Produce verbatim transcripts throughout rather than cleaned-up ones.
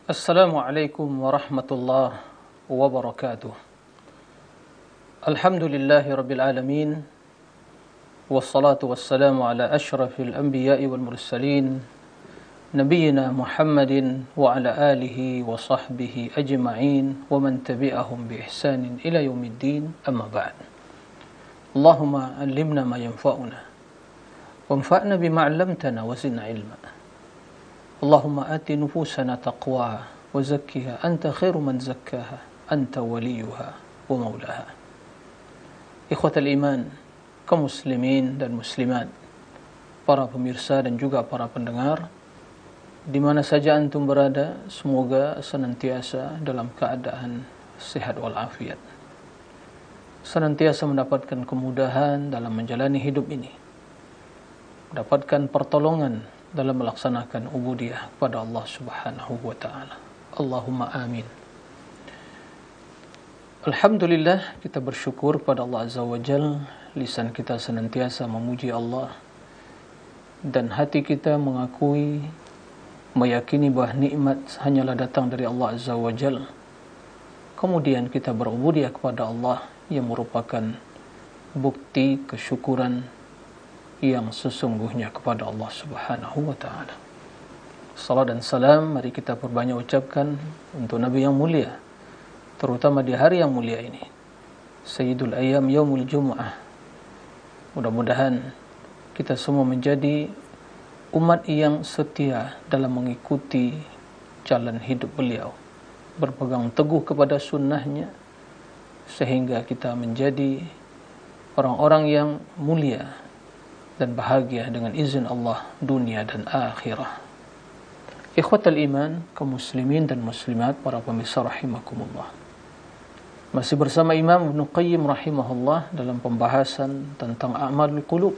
Assalamualaikum warahmatullahi wabarakatuh. Alhamdulillahi rabbil alamin. Wassalatu wassalamu ala ashrafil anbiya'i wal mursalin, Nabiyyina Muhammadin wa ala alihi wa sahbihi ajma'in wa man tabi'ahum bi ihsanin ila yaumiddin, amma ba'd. Allahumma allimna ma yanfa'una wanfa'na bima 'allamtana wa zidna ilma. Allahumma ati nufusana taqwaha wa zakkiha anta khairu man zakkaha anta waliyuha wa maulaha. Ikhwatal iman, kaum muslimin dan muslimat, para pemirsa dan juga para pendengar di mana saja antum berada, semoga senantiasa dalam keadaan sehat walafiat, senantiasa mendapatkan kemudahan dalam menjalani hidup ini, mendapatkan pertolongan dalam melaksanakan ubudiyah kepada Allah Subhanahu wa taala. Allahumma amin. Alhamdulillah, kita bersyukur pada Allah Azza wa Jalla, lisan kita senantiasa memuji Allah dan hati kita mengakui, meyakini bahawa nikmat hanyalah datang dari Allah Azza wa Jalla. Kemudian kita berubudiyah kepada Allah yang merupakan bukti kesyukuran yang sesungguhnya kepada Allah Subhanahu wa taala. Salat dan salam mari kita perbanyak ucapkan untuk Nabi yang mulia, terutama di hari yang mulia ini, Sayyidul Ayyam Yaumul Jumu'ah. Mudah-mudahan kita semua menjadi umat yang setia dalam mengikuti jalan hidup beliau, berpegang teguh kepada sunnahnya, sehingga kita menjadi orang-orang yang mulia dan bahagia dengan izin Allah dunia dan akhirah. Ikhwatal iman, kaum muslimin dan muslimat, para pemirsa rahimakumullah. Masih bersama Imam Ibnu Qayyim rahimahullah dalam pembahasan tentang a'malul qulub.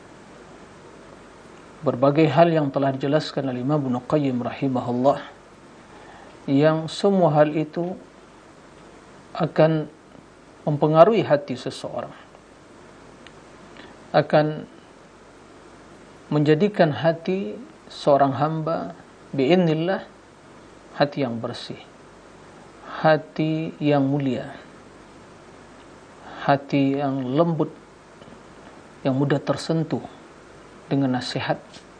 Berbagai hal yang telah dijelaskan oleh Imam Ibnu Qayyim rahimahullah, yang semua hal itu akan mempengaruhi hati seseorang, akan menjadikan hati seorang hamba bi'idznillah hati yang bersih, hati yang mulia, hati yang lembut, yang mudah tersentuh dengan nasihat,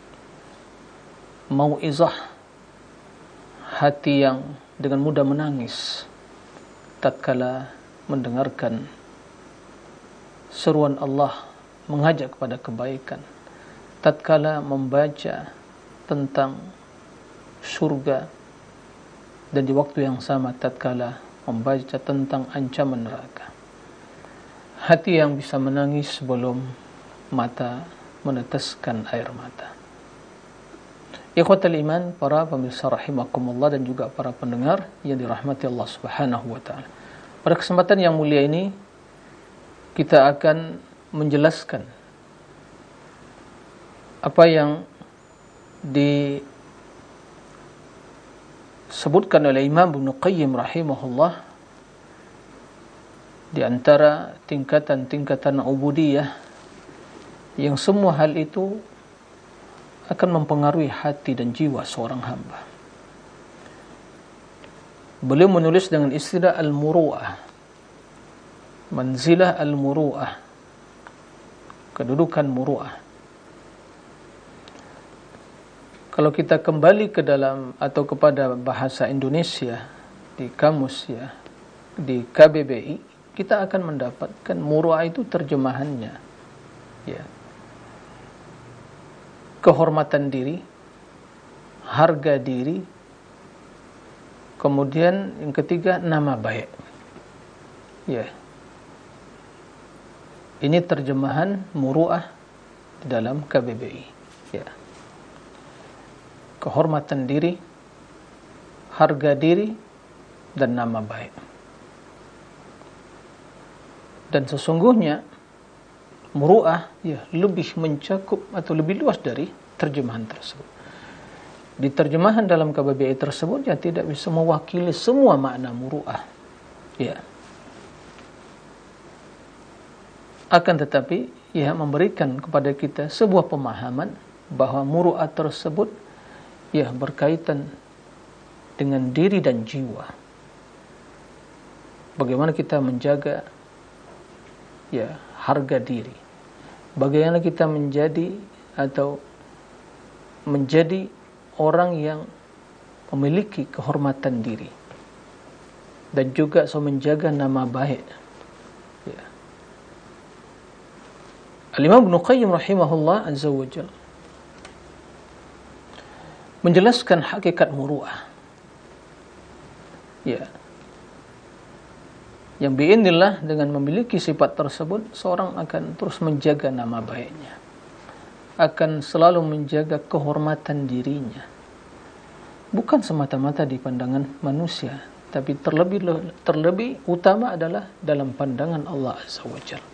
mau'izah, hati yang dengan mudah menangis tatkala mendengarkan seruan Allah mengajak kepada kebaikan, tatkala membaca tentang surga, dan di waktu yang sama tatkala membaca tentang ancaman neraka. Hati yang bisa menangis sebelum mata meneteskan air mata. Ikhwatal iman, para pemirsa rahimakumullah dan juga para pendengar yang dirahmati Allah Subhanahu wa taala. Pada kesempatan yang mulia ini kita akan menjelaskan apa yang disebutkan oleh Imam Ibnu Qayyim rahimahullah di antara tingkatan-tingkatan ubudiyah, yang semua hal itu akan mempengaruhi hati dan jiwa seorang hamba. Beliau menulis dengan istilah al-muru'ah, manzilah al-muru'ah, kedudukan muru'ah. Kalau kita kembali ke dalam atau kepada bahasa Indonesia di kamus ya, di K B B I, kita akan mendapatkan muru'ah itu terjemahannya ya, kehormatan diri, harga diri, kemudian yang ketiga nama baik. Ya. Ini terjemahan muru'ah di dalam K B B I. Ya. Kehormatan diri, harga diri, dan nama baik. Dan sesungguhnya muru'ah ya lebih mencakup atau lebih luas dari terjemahan tersebut. Di terjemahan dalam K B B I tersebut ya tidak bisa mewakili semua makna muru'ah. Ya. Akan tetapi ya memberikan kepada kita sebuah pemahaman bahwa muru'ah tersebut ya berkaitan dengan diri dan jiwa. Bagaimana kita menjaga ya harga diri. Bagaimana kita menjadi atau menjadi orang yang memiliki kehormatan diri dan juga so menjaga nama baik. Ya. Al-Imam Ibnu Qayyim rahimahullah azza wa jalla menjelaskan hakikat muru'ah. Ya. Yang biidznillah dengan memiliki sifat tersebut, seorang akan terus menjaga nama baiknya, akan selalu menjaga kehormatan dirinya, bukan semata-mata di pandangan manusia, tapi terlebih terlebih utama adalah dalam pandangan Allah Azza wa Jalla.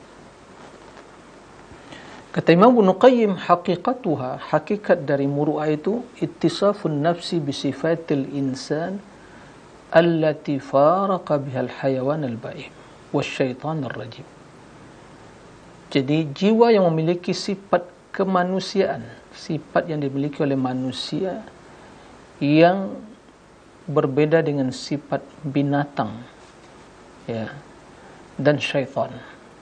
Kata Imam Ibnu Qayyim, haqiqatuha, hakikat dari muru'ah itu ittisafun nafsi bisifatil insan allati faraqa bihal hayawan al-ba'im wasyaitan ar-rajim. Jadi jiwa yang memiliki sifat kemanusiaan, sifat yang dimiliki oleh manusia yang berbeda dengan sifat binatang, ya, dan syaitan.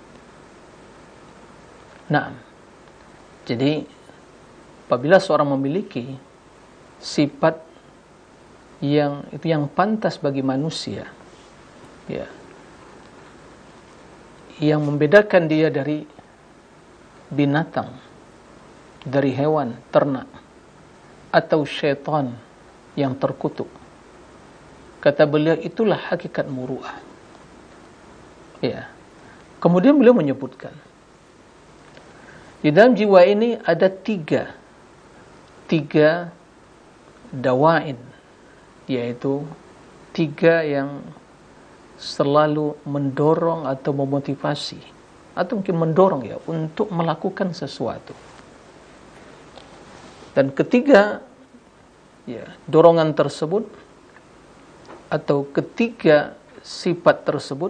Nah, jadi apabila seorang memiliki sifat yang itu yang pantas bagi manusia, ya, yang membedakan dia dari binatang, dari hewan ternak atau syaitan yang terkutuk, kata beliau itulah hakikat muru'ah. Ya. Kemudian beliau menyebutkan di dalam jiwa ini ada tiga tiga dawain, yaitu tiga yang selalu mendorong atau memotivasi atau mungkin mendorong ya untuk melakukan sesuatu. Dan ketiga ya dorongan tersebut atau ketiga sifat tersebut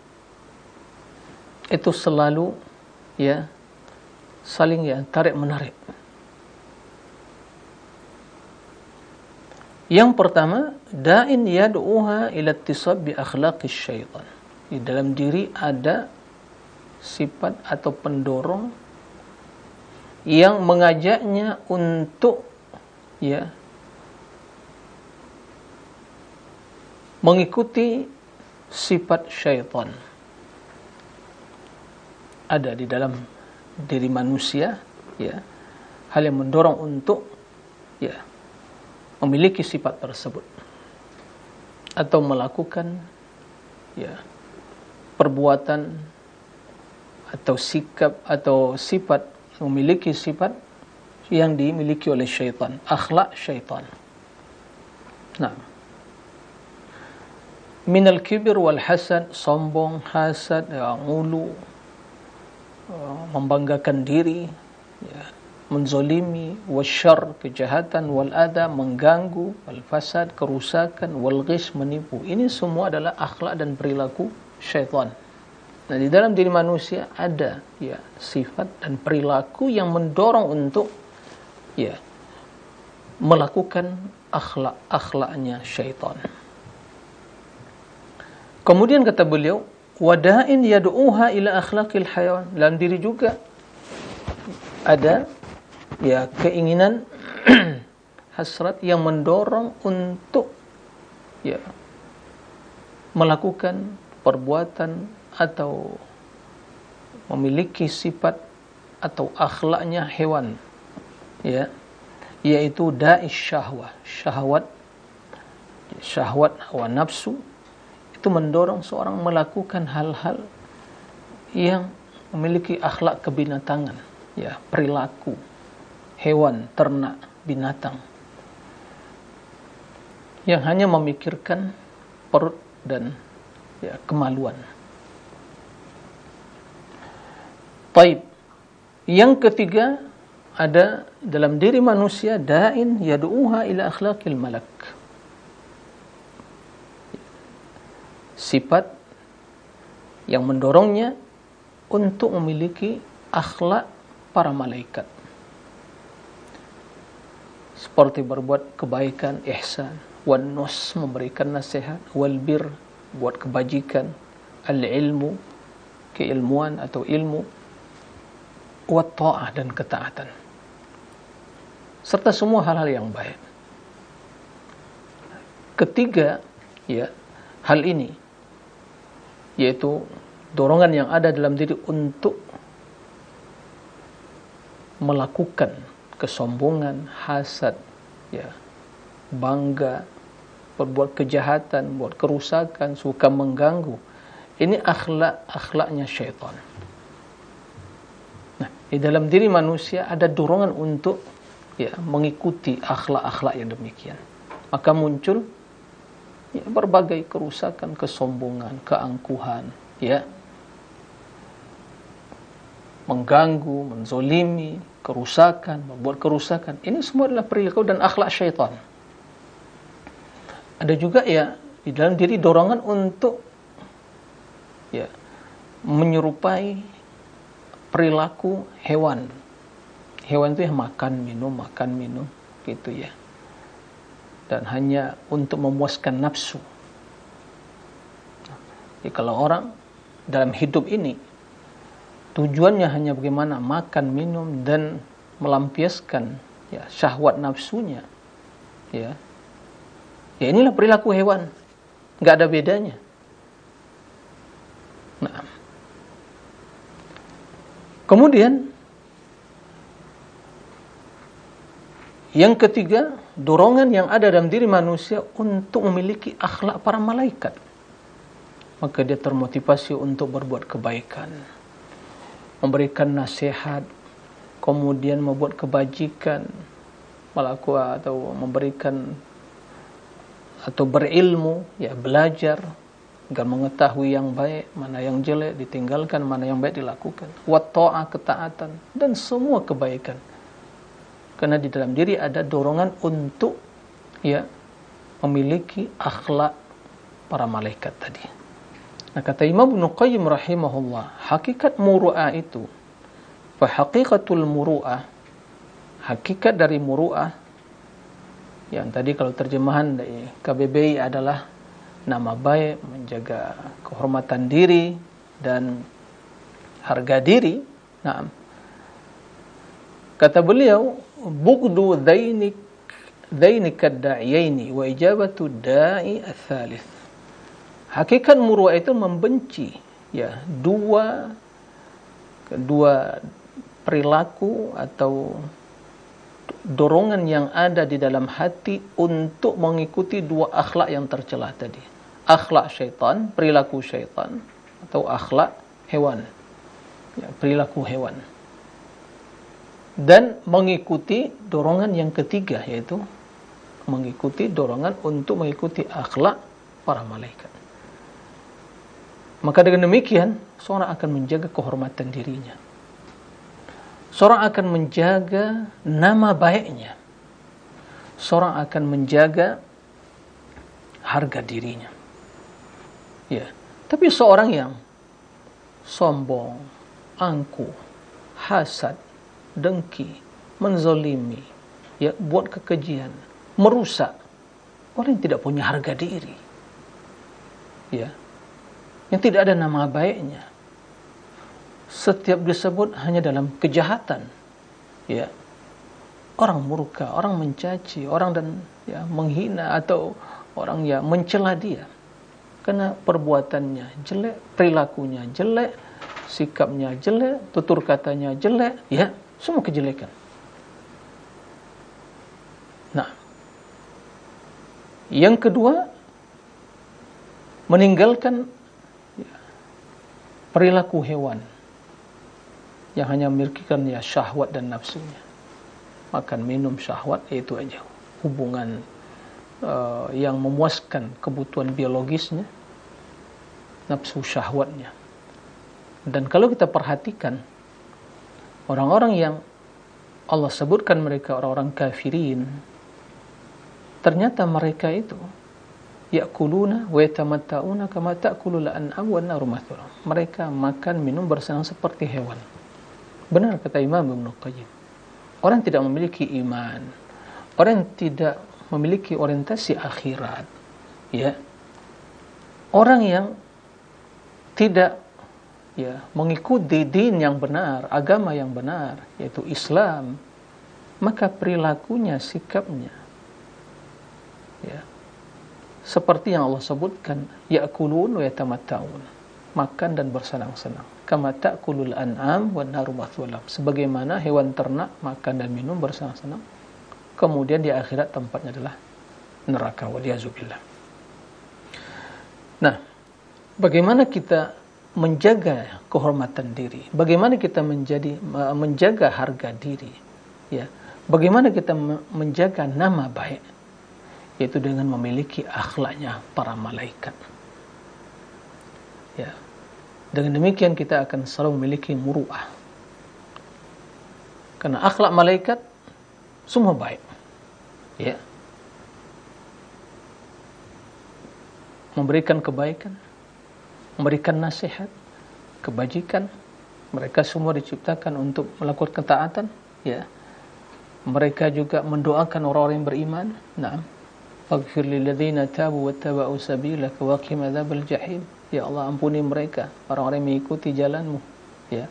itu selalu ya saling ya tarik menarik. Yang pertama, da'in yad'uha ila ittisab bi akhlaqis syaitan. Di dalam diri ada sifat atau pendorong yang mengajaknya untuk ya mengikuti sifat syaitan. Ada di dalam diri manusia ya hal yang mendorong untuk ya memiliki sifat tersebut atau melakukan ya perbuatan atau sikap atau sifat, memiliki sifat yang dimiliki oleh syaitan, akhlak syaitan. Nah, minal kibir wal hasad, sombong, hasad, ya, ulu, membanggakan diri, ya, menzolimi, wasyarr, kejahatan, wal adha, mengganggu, wal fasad, kerusakan, wal ghish, menipu. Ini semua adalah akhlak dan perilaku syaitan. Nah, di dalam diri manusia ada ya sifat dan perilaku yang mendorong untuk ya melakukan akhlak-akhlaknya syaitan. Kemudian kata beliau, wada'in yad'uha ila akhlaqil hayawan. Dalam diri juga ada ya keinginan hasrat yang mendorong untuk ya melakukan perbuatan atau memiliki sifat atau akhlaknya hewan, ya, yaitu da'ish syahwah, syahwat syahwat hawa nafsu itu mendorong seorang melakukan hal-hal yang memiliki akhlak kebinatangan, ya, perilaku hewan, ternak, binatang yang hanya memikirkan perut dan ya kemaluan. Taib. Yang ketiga ada dalam diri manusia da'in yad'uha ila akhlaqil malak. Sifat yang mendorongnya untuk memiliki akhlak para malaikat. Seperti berbuat kebaikan, ihsan, wan nus, memberikan nasihat, wal bir, buat kebajikan, al ilmu, keilmuan atau ilmu, wat ta'ah, dan ketaatan, serta semua hal-hal yang baik. Ketiga, ya, hal ini yaitu dorongan yang ada dalam diri untuk melakukan kesombongan, hasad, ya, bangga, berbuat kejahatan, buat kerusakan, suka mengganggu. Ini akhlak-akhlaknya syaitan. Nah, di dalam diri manusia ada dorongan untuk, ya, mengikuti akhlak-akhlak yang demikian. Maka muncul, ya, berbagai kerusakan, kesombongan, keangkuhan, ya, mengganggu, menzolimi, kerusakan, membuat kerusakan. Ini semua adalah perilaku dan akhlak syaitan. Ada juga, ya, di dalam diri dorongan untuk, ya, menyerupai perilaku hewan. Hewan itu yang makan, minum, makan, minum, gitu, ya. Dan hanya untuk memuaskan nafsu. Jadi kalau orang dalam hidup ini tujuannya hanya bagaimana makan, minum, dan melampiaskan, ya, syahwat nafsunya, ya, ya inilah perilaku hewan, nggak ada bedanya. Nah, kemudian yang ketiga, dorongan yang ada dalam diri manusia untuk memiliki akhlak para malaikat. Maka dia termotivasi untuk berbuat kebaikan, memberikan nasihat, kemudian membuat kebajikan, melakukan atau memberikan atau berilmu, ya, belajar agar mengetahui yang baik, mana yang jelek ditinggalkan, mana yang baik dilakukan. Wa ta'ah, ketaatan, dan semua kebaikan. Karena di dalam diri ada dorongan untuk, ya, memiliki akhlak para malaikat tadi. Nah, kata Imam Ibnu Qayyim rahimahullah, hakikat muru'ah itu, fa haqiqatul muru'ah, hakikat dari muru'ah, yang tadi kalau terjemahan dari K B B I adalah nama baik, menjaga kehormatan diri dan harga diri. Nah, kata beliau, bughdu dhainik dhainika da'iyaini wa ijabatu da'i ats-tsalits. Hakikat muru'ah itu membenci, ya, dua kedua perilaku atau dorongan yang ada di dalam hati untuk mengikuti dua akhlak yang tercela tadi. Akhlak syaitan, perilaku syaitan, atau akhlak hewan, ya, perilaku hewan. Dan mengikuti dorongan yang ketiga, yaitu mengikuti dorongan untuk mengikuti akhlak para malaikat. Maka dengan demikian, seorang akan menjaga kehormatan dirinya. Seorang akan menjaga nama baiknya. Seorang akan menjaga harga dirinya. Ya, tapi seorang yang sombong, angkuh, hasad, dengki, menzolimi, ya, buat kekejian, merusak, orang yang tidak punya harga diri, ya, yang tidak ada nama baiknya, setiap disebut hanya dalam kejahatan, ya, orang murka, orang mencaci, orang dan, ya, menghina atau orang yang mencela dia karena perbuatannya jelek, perilakunya jelek, sikapnya jelek, tutur katanya jelek, ya, semua kejelekan. Nah, yang kedua, meninggalkan, ya, perilaku hewan yang hanya memikirkan, ya, syahwat dan nafsunya. Makan, minum, syahwat, itu aja. Hubungan uh, yang memuaskan kebutuhan biologisnya, nafsu syahwatnya. Dan kalau kita perhatikan, orang-orang yang Allah sebutkan mereka orang-orang kafirin, ternyata mereka itu ya'kuluna wa yatamatta'una kama ta'kulul an'am wan naru mathura. Mereka makan, minum, bersenang seperti hewan. Benar kata Imam Ibnu Qayyim. Orang tidak memiliki iman, orang yang tidak memiliki orientasi akhirat, ya, orang yang tidak ya mengikuti din yang benar, agama yang benar, yaitu Islam, maka perilakunya, sikapnya, ya, seperti yang Allah sebutkan, ya'kulun wa yatamatta'un, makan dan bersenang-senang, kama ta'kulul an'am wan naru mathwalahum, sebagaimana hewan ternak makan dan minum bersenang-senang, kemudian di akhirat tempatnya adalah neraka, waliyadzubillah. Nah, bagaimana kita menjaga kehormatan diri? Bagaimana kita menjadi menjaga harga diri? Ya, bagaimana kita menjaga nama baik? Yaitu dengan memiliki akhlaknya para malaikat. Ya, dengan demikian kita akan selalu memiliki muru'ah. Karena akhlak malaikat semua baik. Ya, memberikan kebaikan, memberikan nasihat, kebajikan. Mereka semua diciptakan untuk melakukan ketaatan, ya. Mereka juga mendoakan orang-orang yang beriman. Naam. Faghfir lil ladzina tabu wattaba'u sabilaka wa qim adzabal jahim. Ya Allah, ampuni mereka, orang-orang yang mengikuti jalanmu, ya.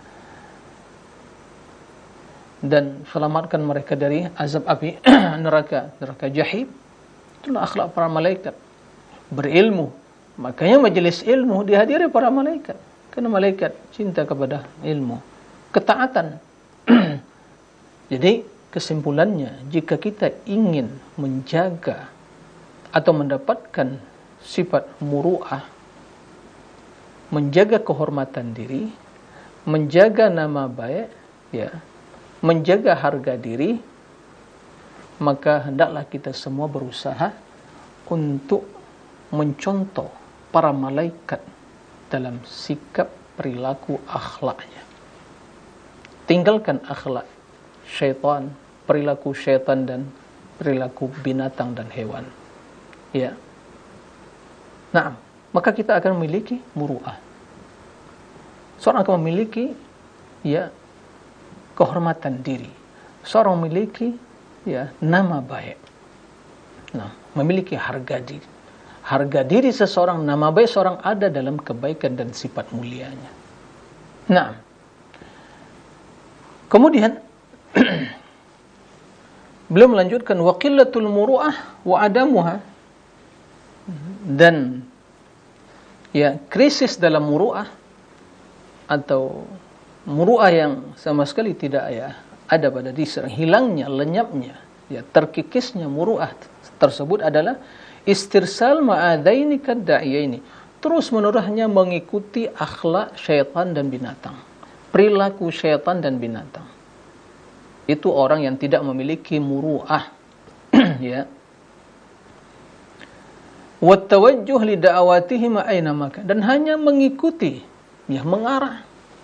Dan selamatkan mereka dari azab api neraka, neraka jahim. Itulah akhlak para malaikat. Berilmu. Makanya majelis ilmu dihadiri para malaikat. Karena malaikat cinta kepada ilmu. Ketaatan. Jadi kesimpulannya, jika kita ingin menjaga atau mendapatkan sifat muru'ah, menjaga kehormatan diri, menjaga nama baik, ya, menjaga harga diri, maka hendaklah kita semua berusaha untuk mencontoh para malaikat dalam sikap, perilaku, akhlaknya. Tinggalkan akhlak syaitan, perilaku syaitan dan perilaku binatang dan hewan. Ya. Nah, maka kita akan memiliki muru'ah. Seorang akan memiliki, ya, kehormatan diri. Seorang memiliki, ya, nama baik. Nah, memiliki harga diri. Harga diri seseorang, nama baik seorang ada dalam kebaikan dan sifat mulianya. Nah, kemudian beliau melanjutkan wa qillatul muru'ah wa adamuha, dan ya krisis dalam muru'ah atau muru'ah yang sama sekali tidak ya ada pada diri, hilangnya, lenyapnya, ya terkikisnya muru'ah tersebut adalah istirsal ma'adaini kadda'iyaini, terus menerusnya mengikuti akhlak syaitan dan binatang, perilaku syaitan dan binatang. Itu orang yang tidak memiliki muru'ah. Ya. Wa tawajjuh li da'awatihim aina maka, dan hanya mengikuti, ya, mengarah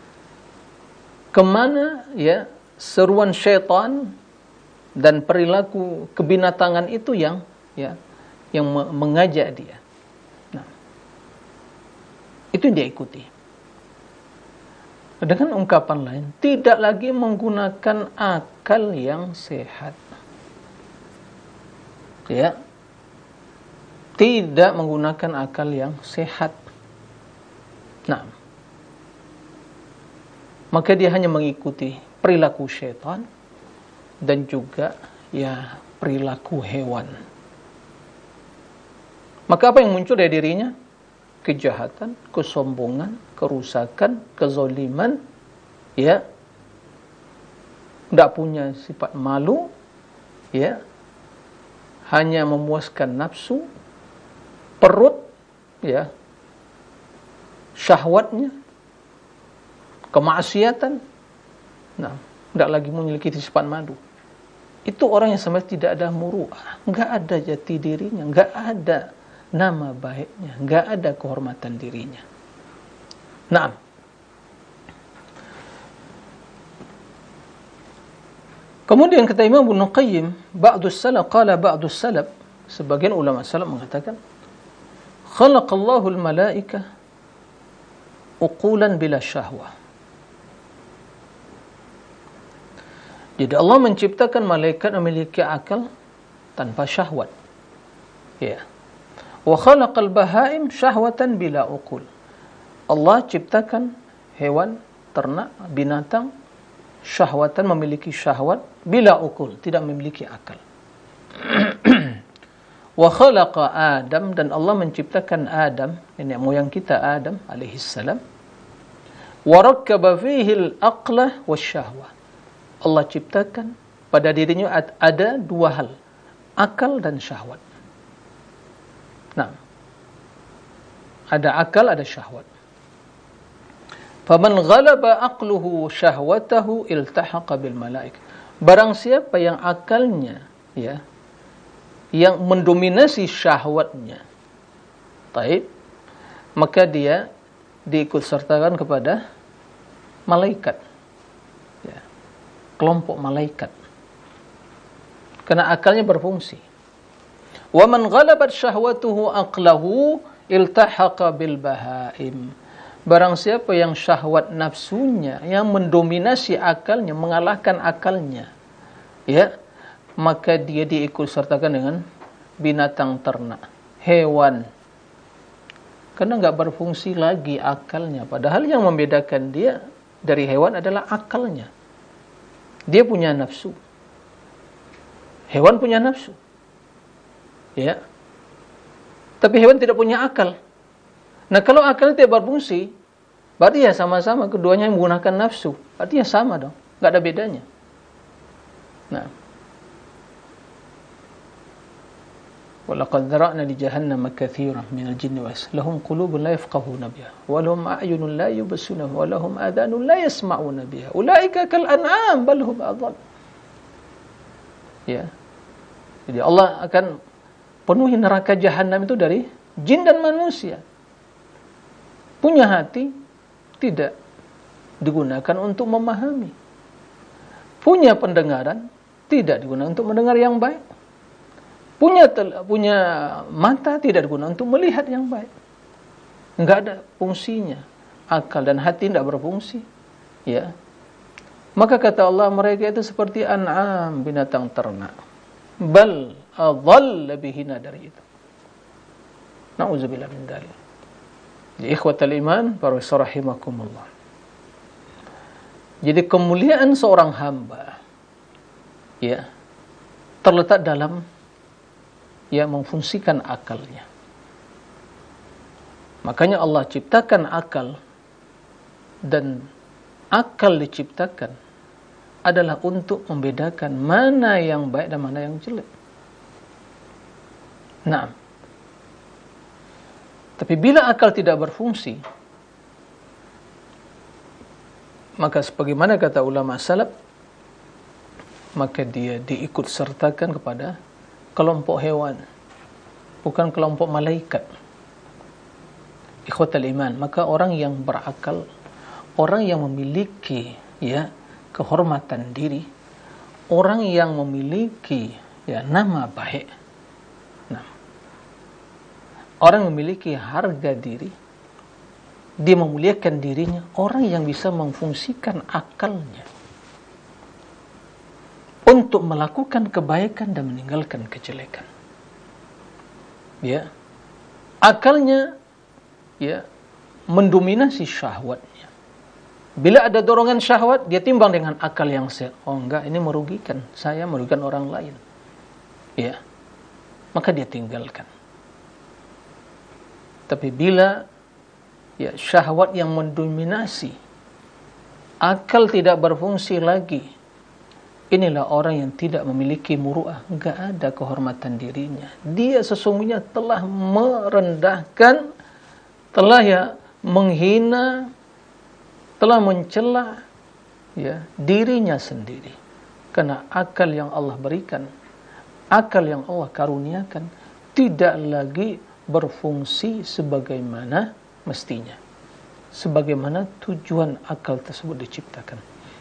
kemana, ya, seruan syaitan dan perilaku kebinatangan itu yang, ya, yang mengajak dia. Nah, itu yang dia ikuti. Dengan ungkapan lain, tidak lagi menggunakan akal yang sehat. Ya. Tidak menggunakan akal yang sehat. Nah, maka dia hanya mengikuti perilaku syaitan dan juga, ya, perilaku hewan. Maka apa yang muncul dari dirinya? Kejahatan, kesombongan, kerusakan, kezaliman, ya, tidak punya sifat malu, ya, hanya memuaskan nafsu, perut, ya, syahwatnya, kemaksiatan. Nah, tidak lagi memiliki sifat malu. Itu orang yang sama tidak ada muru'ah, nggak ada jati dirinya, nggak ada nama baiknya, nggak ada kehormatan dirinya. Nah, kemudian kata Imam Ibnu Qayyim, ba'dus salaf qala ba'dus salaf, sebagian ulama salaf mengatakan, khalaqallahu al-malaika uqulan bila syahwah. Jadi Allah menciptakan malaikat memiliki akal tanpa syahwat. Ya. Wa khalaqal bahaim syahwatan bila uqul. Allah ciptakan hewan, ternak, binatang syahwatan, memiliki syahwat, bila uqul, tidak memiliki akal. Wa khalaqa Adam, dan Allah menciptakan Adam, nenek moyang kita Adam alaihi salam. Wa rakkaba fihi al-aqla wasyahwa. Allah ciptakan pada dirinya ada dua hal, akal dan syahwat. Nah, ada akal, ada syahwat. Faman ghalaba aqluhu syahwatahu iltahaqa bil malaik. Barang siapa yang akalnya, ya, yang mendominasi syahwatnya, taib, maka dia diikut sertakan kepada malaikat, ya, kelompok malaikat, karena akalnya berfungsi. Wa man ghalabat syahwatuhu aqlahu iltahaqa bil bahaim. Barang siapa yang syahwat nafsunya yang mendominasi akalnya, mengalahkan akalnya, ya, maka dia diikut sertakan dengan binatang ternak, hewan. Karena nggak berfungsi lagi akalnya. Padahal yang membedakan dia dari hewan adalah akalnya. Dia punya nafsu. Hewan punya nafsu. Ya. Tapi hewan tidak punya akal. Nah, kalau akal tidak berfungsi, berarti ya sama-sama keduanya menggunakan nafsu. Berarti ya sama dong, nggak ada bedanya. Nah, walaqad dzara'na li jahannama katsiran minal jinni was lahum qulubun la yafqahuna biha wa lahum a'yunun la yubsiruna wa lahum adhanun la yasma'una biha ulaika kal an'am bal hum adhall. Ya. Jadi Allah akan penuhi neraka jahanam itu dari jin dan manusia. Punya hati tidak digunakan untuk memahami. Punya pendengaran tidak digunakan untuk mendengar yang baik. Punya tel- punya mata tidak digunakan untuk melihat yang baik. Enggak ada fungsinya. Akal dan hati tidak berfungsi. Ya. Maka kata Allah, mereka itu seperti an'am, binatang ternak. Bal adhall, lebih hina dari itu. Na'udzubillah min dzalik. Ya ikhwatal iman, para rahimakumullah. Jadi kemuliaan seorang hamba, ya, terletak dalam, ya, memfungsikan akalnya. Makanya Allah ciptakan akal, dan akal diciptakan adalah untuk membedakan mana yang baik dan mana yang jelek. Nah, tapi bila akal tidak berfungsi, maka sebagaimana kata ulama salaf, maka dia diikut sertakan kepada kelompok hewan, bukan kelompok malaikat. Ikhwatal iman, maka orang yang berakal, orang yang memiliki, ya, kehormatan diri, orang yang memiliki, ya, nama baik, nah, orang yang memiliki harga diri, dia memuliakan dirinya, orang yang bisa memfungsikan akalnya untuk melakukan kebaikan dan meninggalkan kejelekan. Ya, akalnya, ya, mendominasi syahwatnya. Bila ada dorongan syahwat, dia timbang dengan akal yang sehat. Oh enggak, ini merugikan saya, merugikan orang lain. Ya, maka dia tinggalkan. Tapi bila, ya, syahwat yang mendominasi, akal tidak berfungsi lagi, inilah orang yang tidak memiliki muru'ah, enggak ada kehormatan dirinya. Dia sesungguhnya telah merendahkan, telah, ya, menghina, telah mencela, ya, dirinya sendiri. Karena akal yang Allah berikan, akal yang Allah karuniakan, tidak lagi berfungsi sebagaimana mestinya, sebagaimana tujuan akal tersebut diciptakan.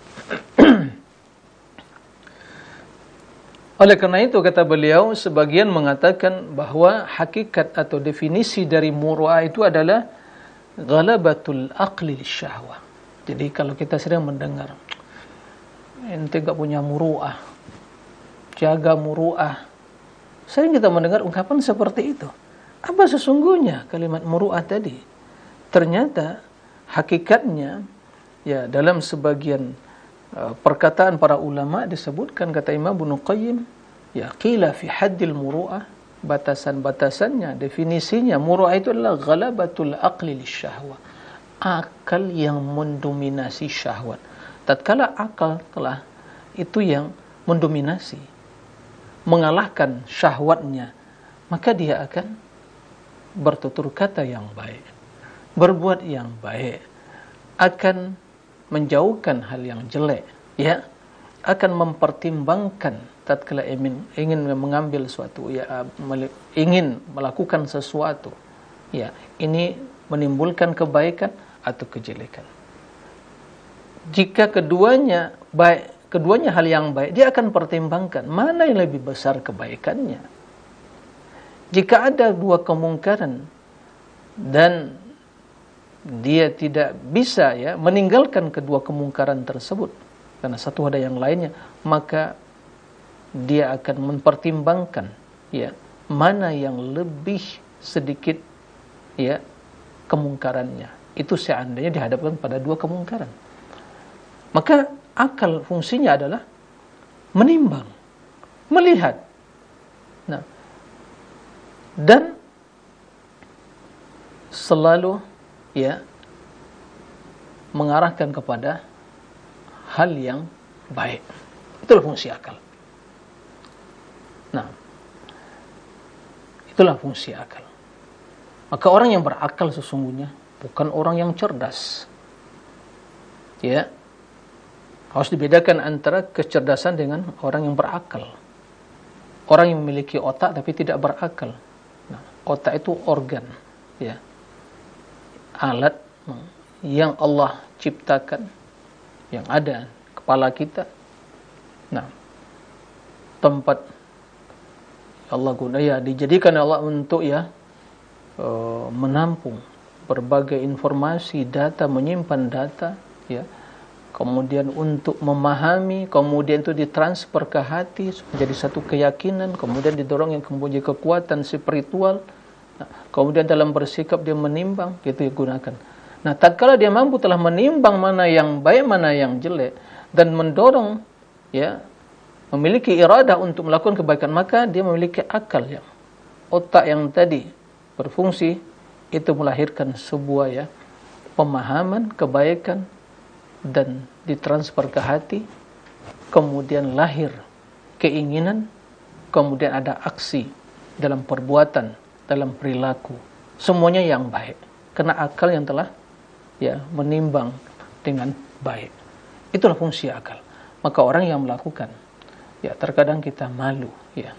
Oleh karena itu, kata beliau, sebagian mengatakan bahwa hakikat atau definisi dari muru'ah itu adalah ghalabatul aqli lisyahwah. Jadi kalau kita sering mendengar, ente gak punya muru'ah, jaga muru'ah, Sering kita mendengar ungkapan seperti itu. Apa sesungguhnya kalimat muru'ah tadi? Ternyata hakikatnya ya dalam sebagian uh, perkataan para ulama disebutkan, kata Imam Ibnu Qayyim, ya qila fi haddil muru'ah, batasan-batasannya, definisinya muru'ah itu adalah ghalabatul aqli lisyahwah, akal yang mendominasi syahwat. Tatkala akal telah itu yang mendominasi, mengalahkan syahwatnya, maka dia akan bertutur kata yang baik, berbuat yang baik, akan menjauhkan hal yang jelek, ya, akan mempertimbangkan tatkala ingin, ingin mengambil suatu, ya, ingin melakukan sesuatu, ya, ini menimbulkan kebaikan atau kejelekan. Jika keduanya baik, keduanya hal yang baik, dia akan pertimbangkan mana yang lebih besar kebaikannya. Jika ada dua kemungkaran dan dia tidak bisa, ya, meninggalkan kedua kemungkaran tersebut karena satu ada yang lainnya, maka dia akan mempertimbangkan, ya, mana yang lebih sedikit, ya, kemungkarannya. Itu seandainya dihadapkan pada dua kemungkaran. Maka akal fungsinya adalah menimbang, melihat. Nah, dan selalu, ya, mengarahkan kepada hal yang baik. Itulah fungsi akal. Nah, itulah fungsi akal. Maka orang yang berakal sesungguhnya bukan orang yang cerdas. Ya, harus dibedakan antara kecerdasan dengan orang yang berakal. Orang yang memiliki otak tapi tidak berakal. Nah, otak itu organ, ya, alat yang Allah ciptakan, yang ada kepala kita. Nah, tempat Allah guna, ya, dijadikan Allah untuk, ya, uh, menampung berbagai informasi, data, menyimpan data, ya, kemudian untuk memahami, kemudian itu ditransfer ke hati menjadi satu keyakinan, kemudian didorong yang mempunyai kekuatan spiritual. Nah, kemudian dalam bersikap dia menimbang, gitu digunakan. Nah, tatkala dia mampu telah menimbang mana yang baik, mana yang jelek, dan mendorong, ya, memiliki iradah untuk melakukan kebaikan, maka dia memiliki akal, ya. Otak yang tadi berfungsi itu melahirkan sebuah, ya, pemahaman kebaikan dan ditransfer ke hati, kemudian lahir keinginan, kemudian ada aksi dalam perbuatan, dalam perilaku, semuanya yang baik karena akal yang telah, ya, menimbang dengan baik. Itulah fungsi akal. Maka orang yang melakukan, ya, terkadang kita malu, ya,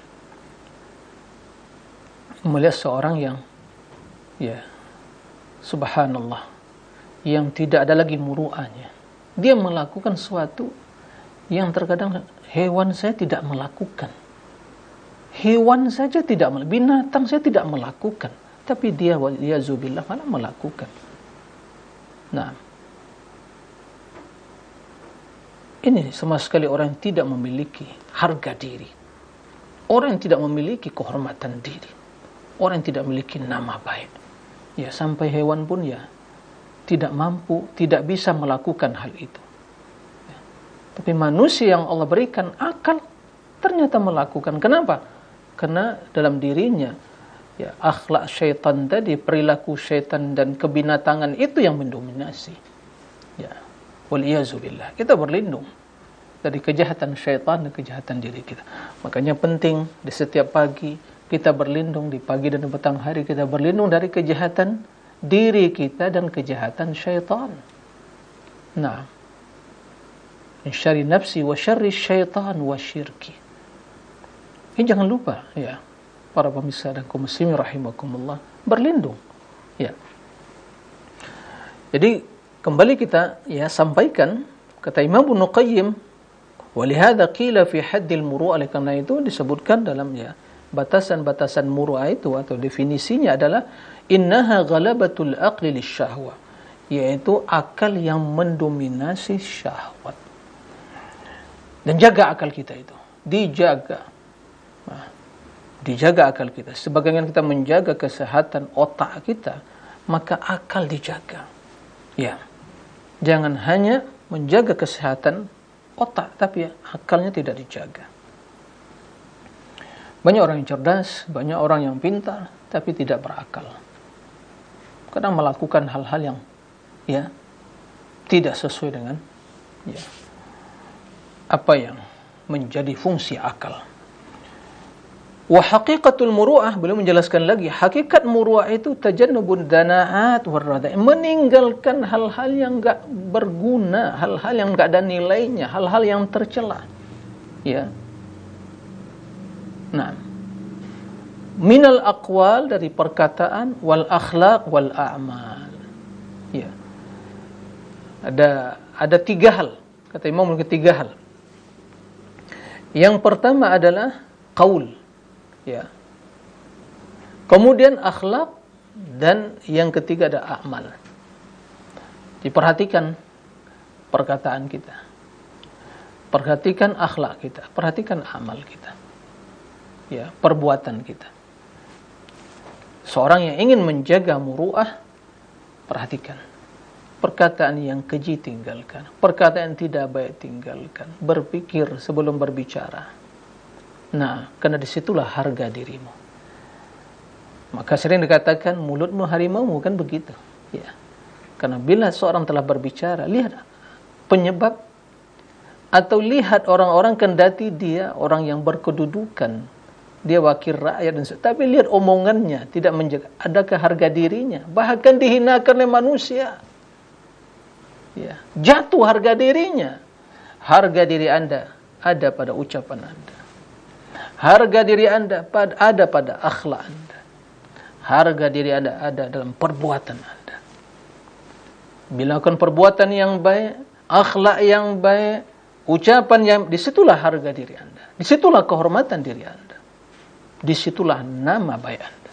melihat seorang yang, ya, subhanallah, yang tidak ada lagi muru'ahnya. Dia melakukan sesuatu yang terkadang hewan saya tidak melakukan. Hewan saja tidak melakukan, binatang saya tidak melakukan, tapi dia waliyazubillah malah melakukan. Nah, ini sama sekali orang yang tidak memiliki harga diri, orang yang tidak memiliki kehormatan diri, orang yang tidak memiliki nama baik. Ya, sampai hewan pun, ya, tidak mampu, tidak bisa melakukan hal itu. Ya. Tapi manusia yang Allah berikan akal ternyata melakukan. Kenapa? Karena dalam dirinya, ya, akhlak syaitan tadi, perilaku syaitan dan kebinatangan itu yang mendominasi. Ya, waliyazubillah. Kita berlindung dari kejahatan syaitan dan kejahatan diri kita. Makanya penting di setiap pagi kita berlindung, di pagi dan di petang hari kita berlindung dari kejahatan diri kita dan kejahatan syaitan. Nah, min syarri nafsi wa syarri syaitan wa syirki. Ini jangan lupa, ya, para pemirsa dan kaum muslimin rahimakumullah, berlindung, ya. Jadi kembali kita, ya, sampaikan kata Imam Ibnu Qayyim, walihada qila fi haddil muru'ah, karena itu disebutkan dalam, ya, batasan-batasan muru'ah itu atau definisinya adalah innaha ghalabatul aqli lisyahwa, yaitu akal yang mendominasi syahwat. Dan jaga akal kita itu, dijaga. Nah, dijaga akal kita. Sebagaimana kita menjaga kesehatan otak kita, maka akal dijaga. Ya. Jangan hanya menjaga kesehatan otak, tapi akalnya tidak dijaga. Banyak orang yang cerdas, banyak orang yang pintar, tapi tidak berakal. Kadang melakukan hal-hal yang ya tidak sesuai dengan ya, apa yang menjadi fungsi akal. Wa haqiqatul muru'ah, beliau menjelaskan lagi, hakikat muru'ah itu tajannubud dana'at warradha, meninggalkan hal-hal yang enggak berguna, hal-hal yang enggak ada nilainya, hal-hal yang tercela. Ya. Nah, minal aqwal, dari perkataan, wal akhlaq wal a'mal. Ya. Ada ada tiga hal, kata Imam, ketiga hal. Yang pertama adalah qaul, ya. Kemudian akhlak, dan yang ketiga ada amal. Diperhatikan perkataan kita, perhatikan akhlak kita, perhatikan amal kita, ya, perbuatan kita. Seorang yang ingin menjaga muru'ah, perhatikan perkataan yang keji tinggalkan, perkataan yang tidak baik tinggalkan, berpikir sebelum berbicara. Nah, karena disitulah harga dirimu. Maka sering dikatakan mulutmu harimaumu, kan begitu. Ya. Karena bila seorang telah berbicara, lihat penyebab, atau lihat orang-orang, kendati dia orang yang berkedudukan, dia wakil rakyat, dan tapi lihat omongannya tidak menjaga, adakah harga dirinya, bahkan dihinakan oleh manusia. Ya, jatuh harga dirinya. Harga diri Anda ada pada ucapan Anda. Harga diri Anda pada, ada pada akhlak Anda. Harga diri Anda ada dalam perbuatan Anda. Bila lakukan perbuatan yang baik, akhlak yang baik, ucapan yang, disitulah harga diri Anda. Disitulah kehormatan diri Anda. Disitulah nama baik Anda.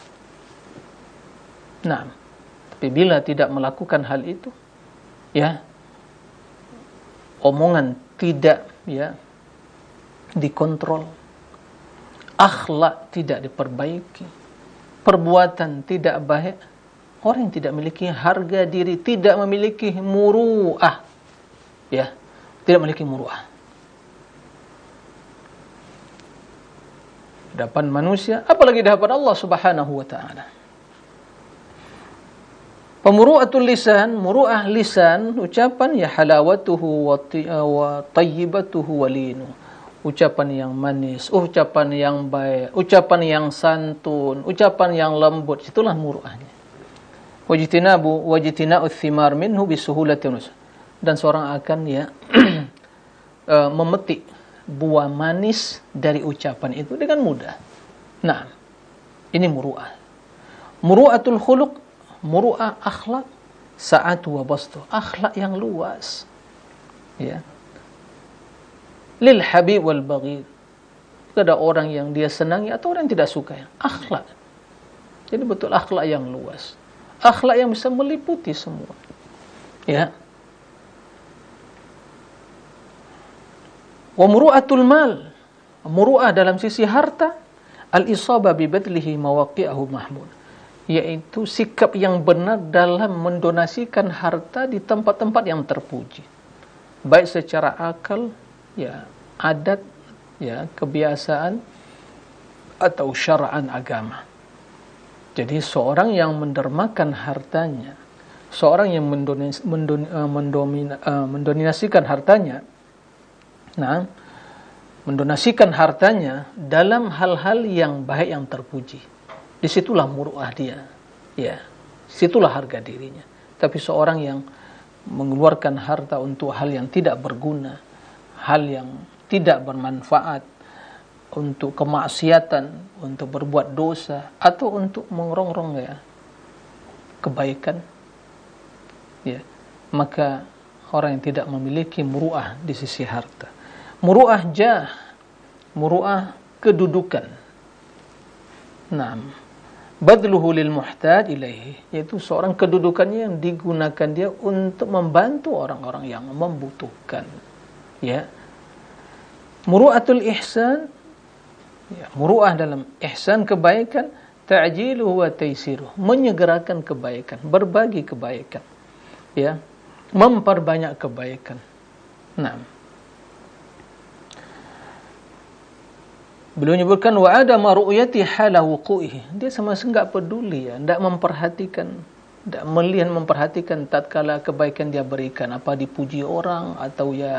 Nah, tapi bila tidak melakukan hal itu, ya, omongan tidak ya dikontrol, akhlak tidak diperbaiki, perbuatan tidak baik, orang yang tidak memiliki harga diri, tidak memiliki muru'ah, ya, tidak memiliki muru'ah. Di hadapan manusia, apalagi di hadapan Allah Subhanahu wa taala. Pemuru'atul lisan, muru'ah lisan, ucapan ya halawatuhu wa tayyibatuhu walinu. Ucapan yang manis, ucapan yang baik, ucapan yang santun, ucapan yang lembut, itulah muru'ahnya. Wajtinabu wajtina'uth thimar minhu bisuhulatin. Dan seorang akan ya memetik buah manis dari ucapan itu dengan mudah. Nah, ini muru'ah. Muru'atul khuluq, muru'ah akhlak, sa'atu wa bastu, akhlak yang luas. Ya. Lil habib wal baghid, kepada orang yang dia senangi atau orang yang tidak suka, ya. Akhlak. Jadi betul akhlak yang luas. Akhlak yang bisa meliputi semua. Ya. Wa muru'atul mal, muru'ah dalam sisi harta, al-isabah bi badlihi mawaqi'ahu mahmud, yaitu sikap yang benar dalam mendonasikan harta di tempat-tempat yang terpuji, baik secara akal, ya, adat, ya, kebiasaan, atau syara'an agama. Jadi seorang yang mendermakan hartanya, seorang yang mendonis, mendon, uh, mendomina, uh, mendominasikan hartanya, nah, mendonasikan hartanya dalam hal-hal yang baik, yang terpuji, disitulah muru'ah dia, ya, situlah harga dirinya. Tapi seorang yang mengeluarkan harta untuk hal yang tidak berguna, hal yang tidak bermanfaat, untuk kemaksiatan, untuk berbuat dosa, atau untuk mengerongrong ya kebaikan, ya, maka orang yang tidak memiliki muru'ah di sisi harta. Muru'ah jah, muru'ah kedudukan. Naam. Badluhu lil muhtaj ilaihi, yaitu seorang kedudukannya yang digunakan dia untuk membantu orang-orang yang membutuhkan. Ya. Muru'atul ihsan, Ya, muru'ah dalam ihsan kebaikan, ta'jiluhu wa taisiruh, menyegerakan kebaikan, berbagi kebaikan, ya, memperbanyak kebaikan. Nah, beliau menyebutkan wa adama ru'yati hala wuqu'ihi, dia sama sekali enggak peduli, ya, enggak memperhatikan, enggak melihat memperhatikan tatkala kebaikan dia berikan, apa dipuji orang atau ya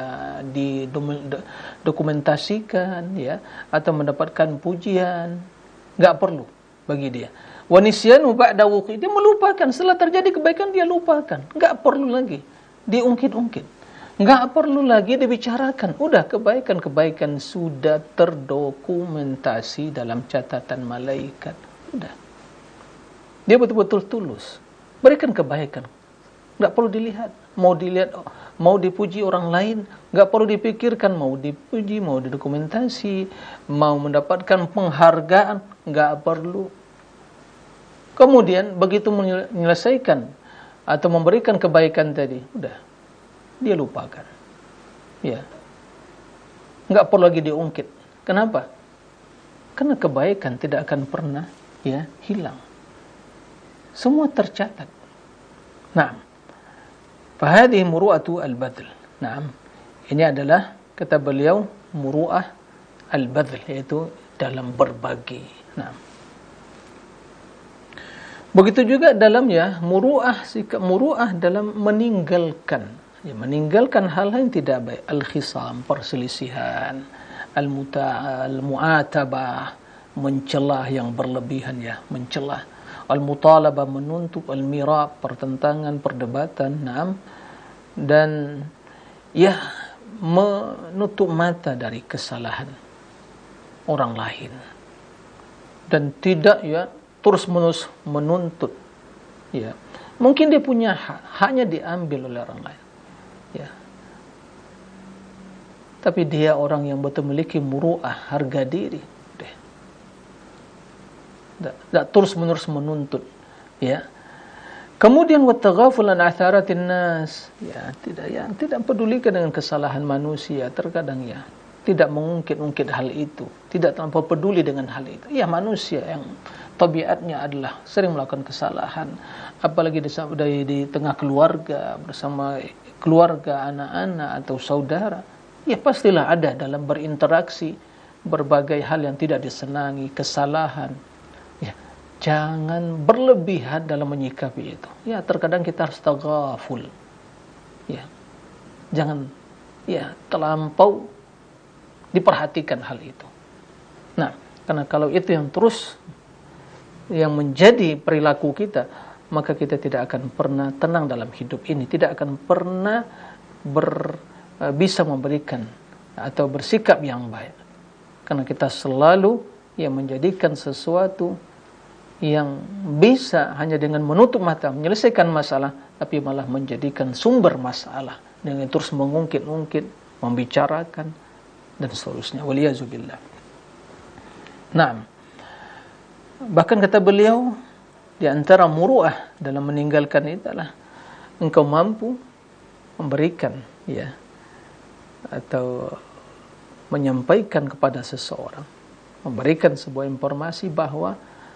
didokumentasikan, ya, atau mendapatkan pujian, enggak perlu bagi dia. Wa nisyanu ba'da wuqi, dia melupakan setelah terjadi kebaikan, dia lupakan, enggak perlu lagi diungkit-ungkit, enggak perlu lagi dibicarakan. Udah, kebaikan-kebaikan sudah terdokumentasi dalam catatan malaikat. Udah, dia betul-betul tulus berikan kebaikan, enggak perlu dilihat, mau dilihat, mau dipuji orang lain, enggak perlu dipikirkan, mau dipuji, mau didokumentasi, mau mendapatkan penghargaan, enggak perlu. Kemudian begitu menyelesaikan atau memberikan kebaikan tadi, udah, dia lupakan, ya, enggak perlu lagi diungkit. Kenapa? Karena kebaikan tidak akan pernah, ya, hilang, semua tercatat. Nah, fahadhihi muru'atu al-badl. Nah, ini adalah, kata beliau, muru'ah al-badl, yaitu dalam berbagi. Nah, begitu juga dalam, ya, muru'ah, sikap muru'ah dalam meninggalkan, ya, meninggalkan hal-hal yang tidak baik, al-khisam, perselisihan, al-muta al-mu'atabah, mencelah yang berlebihan, ya, mencelah, al-mutalabah, menuntut, al-mirab, pertentangan, perdebatan, naam, dan ya, menutup mata dari kesalahan orang lain, dan tidak, ya, terus-menerus menuntut, ya, mungkin dia punya hak, haknya diambil oleh orang lain, ya, tapi dia orang yang betul memiliki muru'ah, harga diri, deh, tidak terus-menerus menuntut, ya. Kemudian wattaghaful an atharatin nas, ya, tidak, ya, tidak pedulikan dengan kesalahan manusia, terkadang, ya, tidak mengungkit-ungkit hal itu, tidak tanpa peduli dengan hal itu. Ya, manusia yang tabiatnya adalah sering melakukan kesalahan, apalagi di, di, di tengah keluarga, bersama keluarga, anak-anak atau saudara, ya, pastilah ada dalam berinteraksi berbagai hal yang tidak disenangi, kesalahan. Ya, jangan berlebihan dalam menyikapi itu. Ya, terkadang kita harus taghaful, ya, jangan, ya, terlampau diperhatikan hal itu. Nah, karena kalau itu yang terus yang menjadi perilaku kita, maka kita tidak akan pernah tenang dalam hidup ini, tidak akan pernah ber, bisa memberikan atau bersikap yang baik, karena kita selalu, ya, menjadikan sesuatu yang bisa hanya dengan menutup mata menyelesaikan masalah, tapi malah menjadikan sumber masalah dengan terus mengungkit-ungkit, membicarakan, dan seterusnya. Waliyazubillah. Nah, bahkan kata beliau, di antara muru'ah dalam meninggalkan itu adalah engkau mampu memberikan, ya, atau menyampaikan kepada seseorang, memberikan sebuah informasi bahwa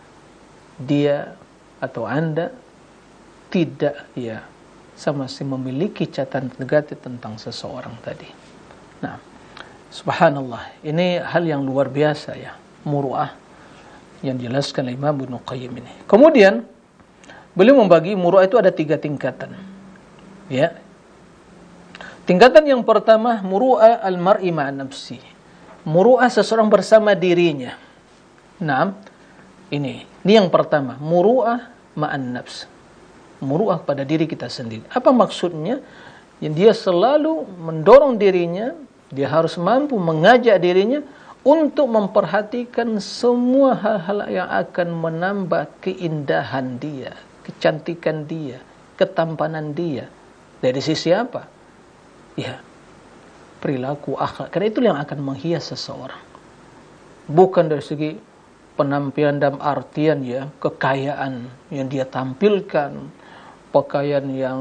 dia atau Anda tidak, ya, sama sekali memiliki catatan negatif tentang seseorang tadi. Nah, subhanallah, ini hal yang luar biasa, ya, muru'ah yang dijelaskan oleh Imam Ibnu Qayyim ini. Kemudian beliau membagi muru'ah itu ada tiga tingkatan, ya. Tingkatan yang pertama, muru'ah al-mar'i ma'an nafsi, muru'ah seseorang bersama dirinya. Nah, ini ini yang pertama, muru'ah ma'an nafs, muru'ah pada diri kita sendiri. Apa maksudnya? Yang dia selalu mendorong dirinya, dia harus mampu mengajak dirinya untuk memperhatikan semua hal-hal yang akan menambah keindahan dia, kecantikan dia, ketampanan dia. Dari sisi apa? Ya, perilaku, akhlak. Karena itu yang akan menghias seseorang. Bukan dari segi penampilan dalam artian, ya, kekayaan yang dia tampilkan, pakaian yang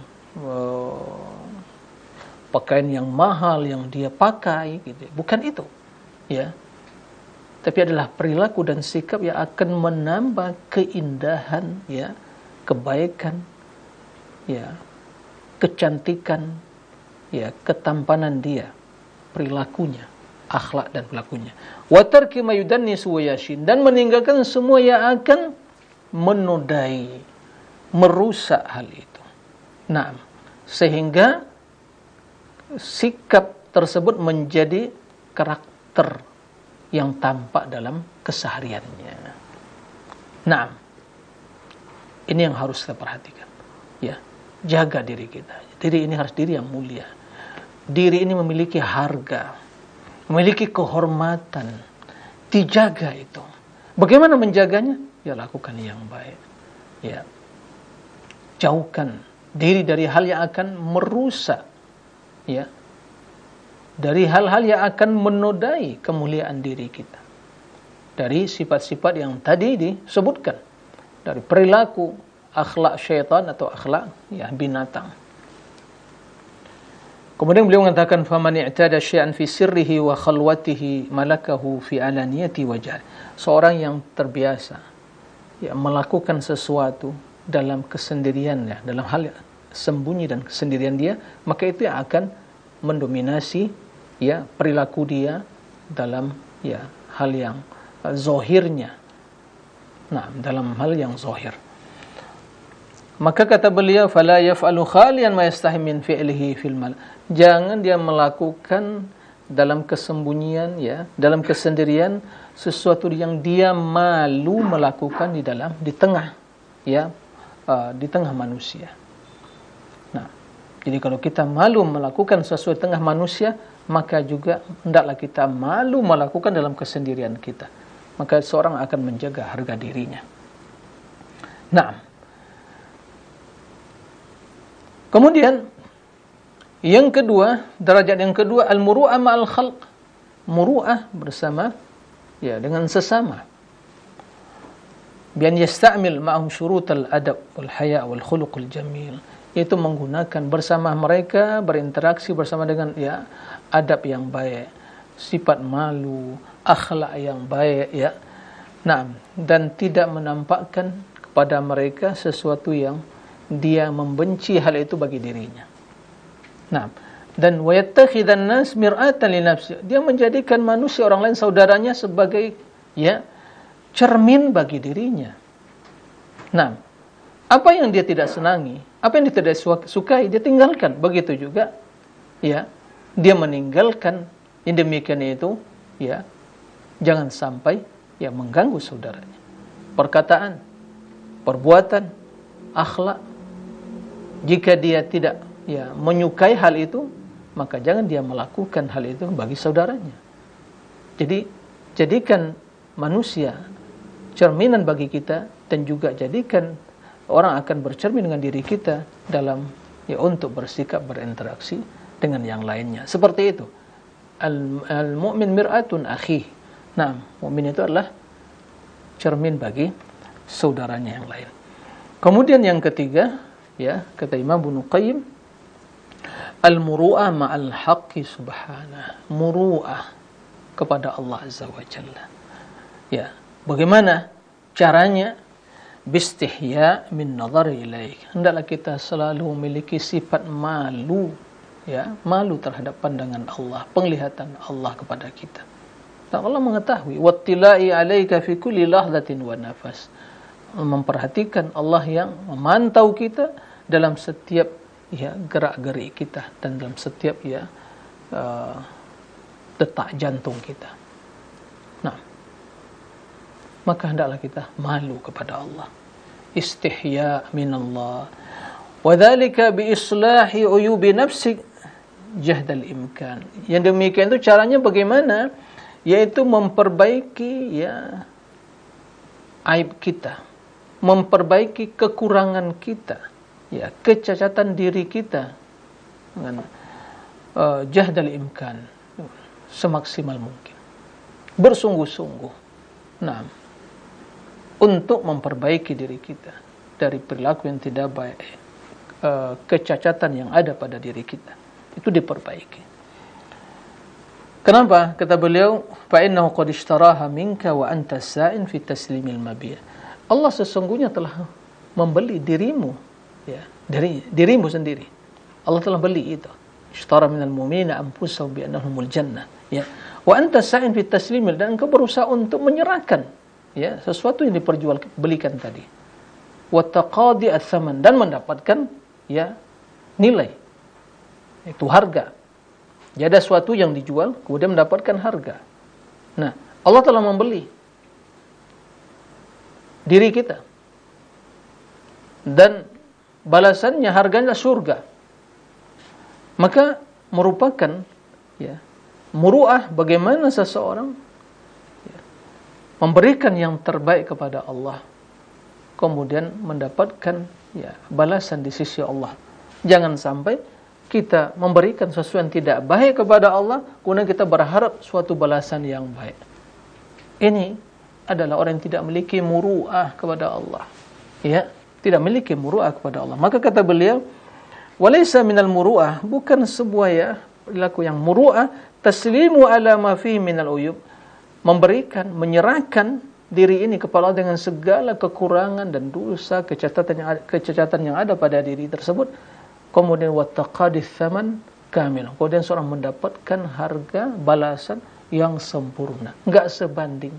uh, pakaian yang mahal yang dia pakai, gitu. Bukan itu, ya. tapi adalah perilaku dan sikap yang akan menambah keindahan, ya, kebaikan, ya, kecantikan, ya, ketampanan dia, perilakunya, akhlak dan perilakunya. Wa tarki ma yudannis wa yashin, dan meninggalkan semua yang akan menodai, merusak hal itu. Nah, sehingga sikap tersebut menjadi karakter yang tampak dalam kesehariannya. Nah, ini yang harus kita perhatikan. Ya, jaga diri kita. Diri ini harus diri yang mulia. Diri ini memiliki harga, memiliki kehormatan. Dijaga itu. Bagaimana menjaganya? Ya, lakukan yang baik. Ya, jauhkan diri dari hal yang akan merusak, ya, dari hal-hal yang akan menodai kemuliaan diri kita. Dari sifat-sifat yang tadi disebutkan. Dari perilaku, akhlak syaitan atau akhlak, ya, binatang. Kemudian beliau mengatakan, faman i'tada syai'an fi sirrihi wa khalwatihi malakahu fi alaniyati wajah. Seorang yang terbiasa, ya, melakukan sesuatu dalam kesendiriannya, dalam hal sembunyi dan kesendirian dia, maka itu yang akan mendominasi, ya, perilaku dia dalam, ya, hal yang uh, zohirnya. Nah, dalam hal yang zohir. Maka kata beliau, fala yaf'alu khalian ma yastahi min fi'lihi fil mal. Jangan dia melakukan dalam kesembunyian, ya, dalam kesendirian sesuatu yang dia malu melakukan di dalam di tengah, ya, uh, di tengah manusia. Nah, jadi kalau kita malu melakukan sesuatu di tengah manusia, maka juga hendaklah kita malu melakukan dalam kesendirian kita. Maka seorang akan menjaga harga dirinya. Nah, kemudian yang kedua, derajat yang kedua, al-muru'ah ma'al khalq. Muru'ah bersama, ya, dengan sesama. Bian yasta'mil ma'ahum syurutal adab wal haya wal khuluqul jamil. Yaitu menggunakan bersama mereka, berinteraksi bersama dengan, ya, adab yang baik, sifat malu, akhlak yang baik, ya. Nah, dan tidak menampakkan kepada mereka sesuatu yang dia membenci hal itu bagi dirinya. Nah, dan wayattakhidan nas mir'atan li nafsi. Dia menjadikan manusia orang lain saudaranya sebagai, ya, cermin bagi dirinya. Nah, apa yang dia tidak senangi, apa yang dia tidak sukai, dia tinggalkan. Begitu juga, ya, dia meninggalkan yang demikian itu, ya, jangan sampai, ya, mengganggu saudaranya. Perkataan, perbuatan, akhlak. Jika dia tidak, ya, menyukai hal itu, maka jangan dia melakukan hal itu bagi saudaranya. Jadi, jadikan manusia cerminan bagi kita, dan juga jadikan orang akan bercermin dengan diri kita dalam, ya, untuk bersikap, berinteraksi dengan yang lainnya. Seperti itu. Al-mu'min mir'atun akhi. Nah, mu'min itu adalah cermin bagi saudaranya yang lain. Kemudian yang ketiga, ya, kata Imam Ibnu Qayyim, al-muru'ah ma'al haqqi subhanah. Muru'ah kepada Allah Azza wa Jalla. Ya, bagaimana caranya? Bistihya min nadhari ilaih. Hendaklah kita selalu memiliki sifat malu, ya, malu terhadap pandangan Allah, penglihatan Allah kepada kita. Dan Allah mengetahui, wattila'i 'alaika fi kulli lahzatin wa nafas. Memperhatikan Allah yang memantau kita dalam setiap, ya, gerak-gerik kita, dan dalam setiap, ya, uh, detak jantung kita. Nah, maka hendaklah kita malu kepada Allah. Istihya minallah. Wa dzalika bi islahi uyubi nafsik jahdal imkan. Yang demikian itu caranya bagaimana? Yaitu memperbaiki, ya, aib kita, memperbaiki kekurangan kita, ya, kecacatan diri kita dengan uh, jahdal imkan, semaksimal mungkin, bersungguh-sungguh, nah, untuk memperbaiki diri kita dari perilaku yang tidak baik, uh, kecacatan yang ada pada diri kita, itu diperbaiki. Kenapa? Kata beliau, fa innahu qad ishtaraha minka wa anta sa'in fi taslimil mabiyah. Allah sesungguhnya telah membeli dirimu, ya, dari dirimu sendiri. Allah telah beli itu. Ishtara minal mu'minina anfusahum bi annahumul jannah, ya. Wa anta sa'in fi taslimil, dan engkau berusaha untuk menyerahkan, ya, sesuatu yang diperjualbelikan tadi. Wa taqadi ats-tsaman, dan mendapatkan, ya, nilai. Itu harga. Jadi ada sesuatu yang dijual, kemudian mendapatkan harga. Nah, Allah telah membeli diri kita. Dan balasannya, harganya surga. Maka merupakan, ya, muru'ah bagaimana seseorang, ya, memberikan yang terbaik kepada Allah, kemudian mendapatkan, ya, balasan di sisi Allah. Jangan sampai kita memberikan sesuatu yang tidak baik kepada Allah, kemudian kita berharap suatu balasan yang baik. Ini adalah orang yang tidak memiliki muru'ah kepada Allah. Ya, tidak memiliki muru'ah kepada Allah. Maka kata beliau, walaysa minal muru'ah, bukan sebuah, ya, perilaku yang muru'ah, taslimu ala ma fihi minal uyub, memberikan, menyerahkan diri ini kepada Allah dengan segala kekurangan dan dosa, kecacatan yang ada, kecacatan yang ada pada diri tersebut. Kemudian wattaqadis tsaman kamil. Kemudian seorang mendapatkan harga balasan yang sempurna, enggak sebanding.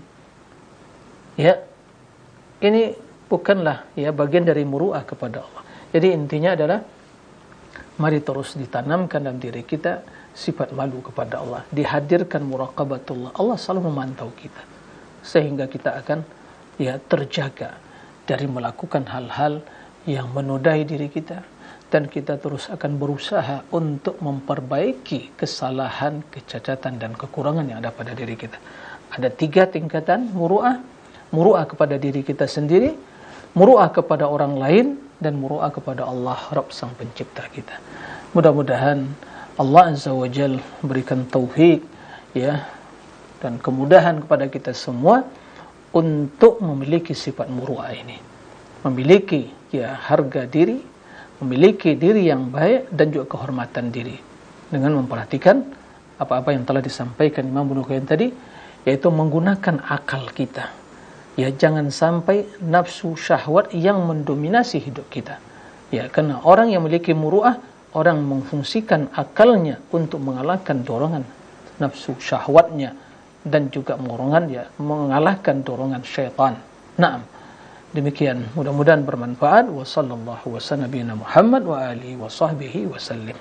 Ya. Ini bukanlah, ya, bagian dari muru'ah kepada Allah. Jadi intinya adalah mari terus ditanamkan dalam diri kita sifat malu kepada Allah, dihadirkan muraqabatullah. Allah selalu memantau kita sehingga kita akan, ya, terjaga dari melakukan hal-hal yang menodai diri kita. Dan kita terus akan berusaha untuk memperbaiki kesalahan, kecacatan, dan kekurangan yang ada pada diri kita. Ada tiga tingkatan muru'ah. Muru'ah kepada diri kita sendiri, muru'ah kepada orang lain, dan muru'ah kepada Allah, Rabb Sang Pencipta kita. Mudah-mudahan Allah Azza wa Jal berikan taufik, ya, dan kemudahan kepada kita semua untuk memiliki sifat muru'ah ini. Memiliki, ya, harga diri, memiliki diri yang baik, dan juga kehormatan diri dengan memperhatikan apa-apa yang telah disampaikan Imam Ibnu Qayyim tadi, yaitu menggunakan akal kita. Ya, jangan sampai nafsu syahwat yang mendominasi hidup kita. Ya, karena orang yang memiliki muru'ah, orang memfungsikan akalnya untuk mengalahkan dorongan nafsu syahwatnya, dan juga dorongan, ya, mengalahkan dorongan syaitan. Naam. Demikian, mudah-mudahan bermanfaat. Wa sallallahu wa sallam nabiyana Muhammad wa alihi wa sahbihi wa sallim.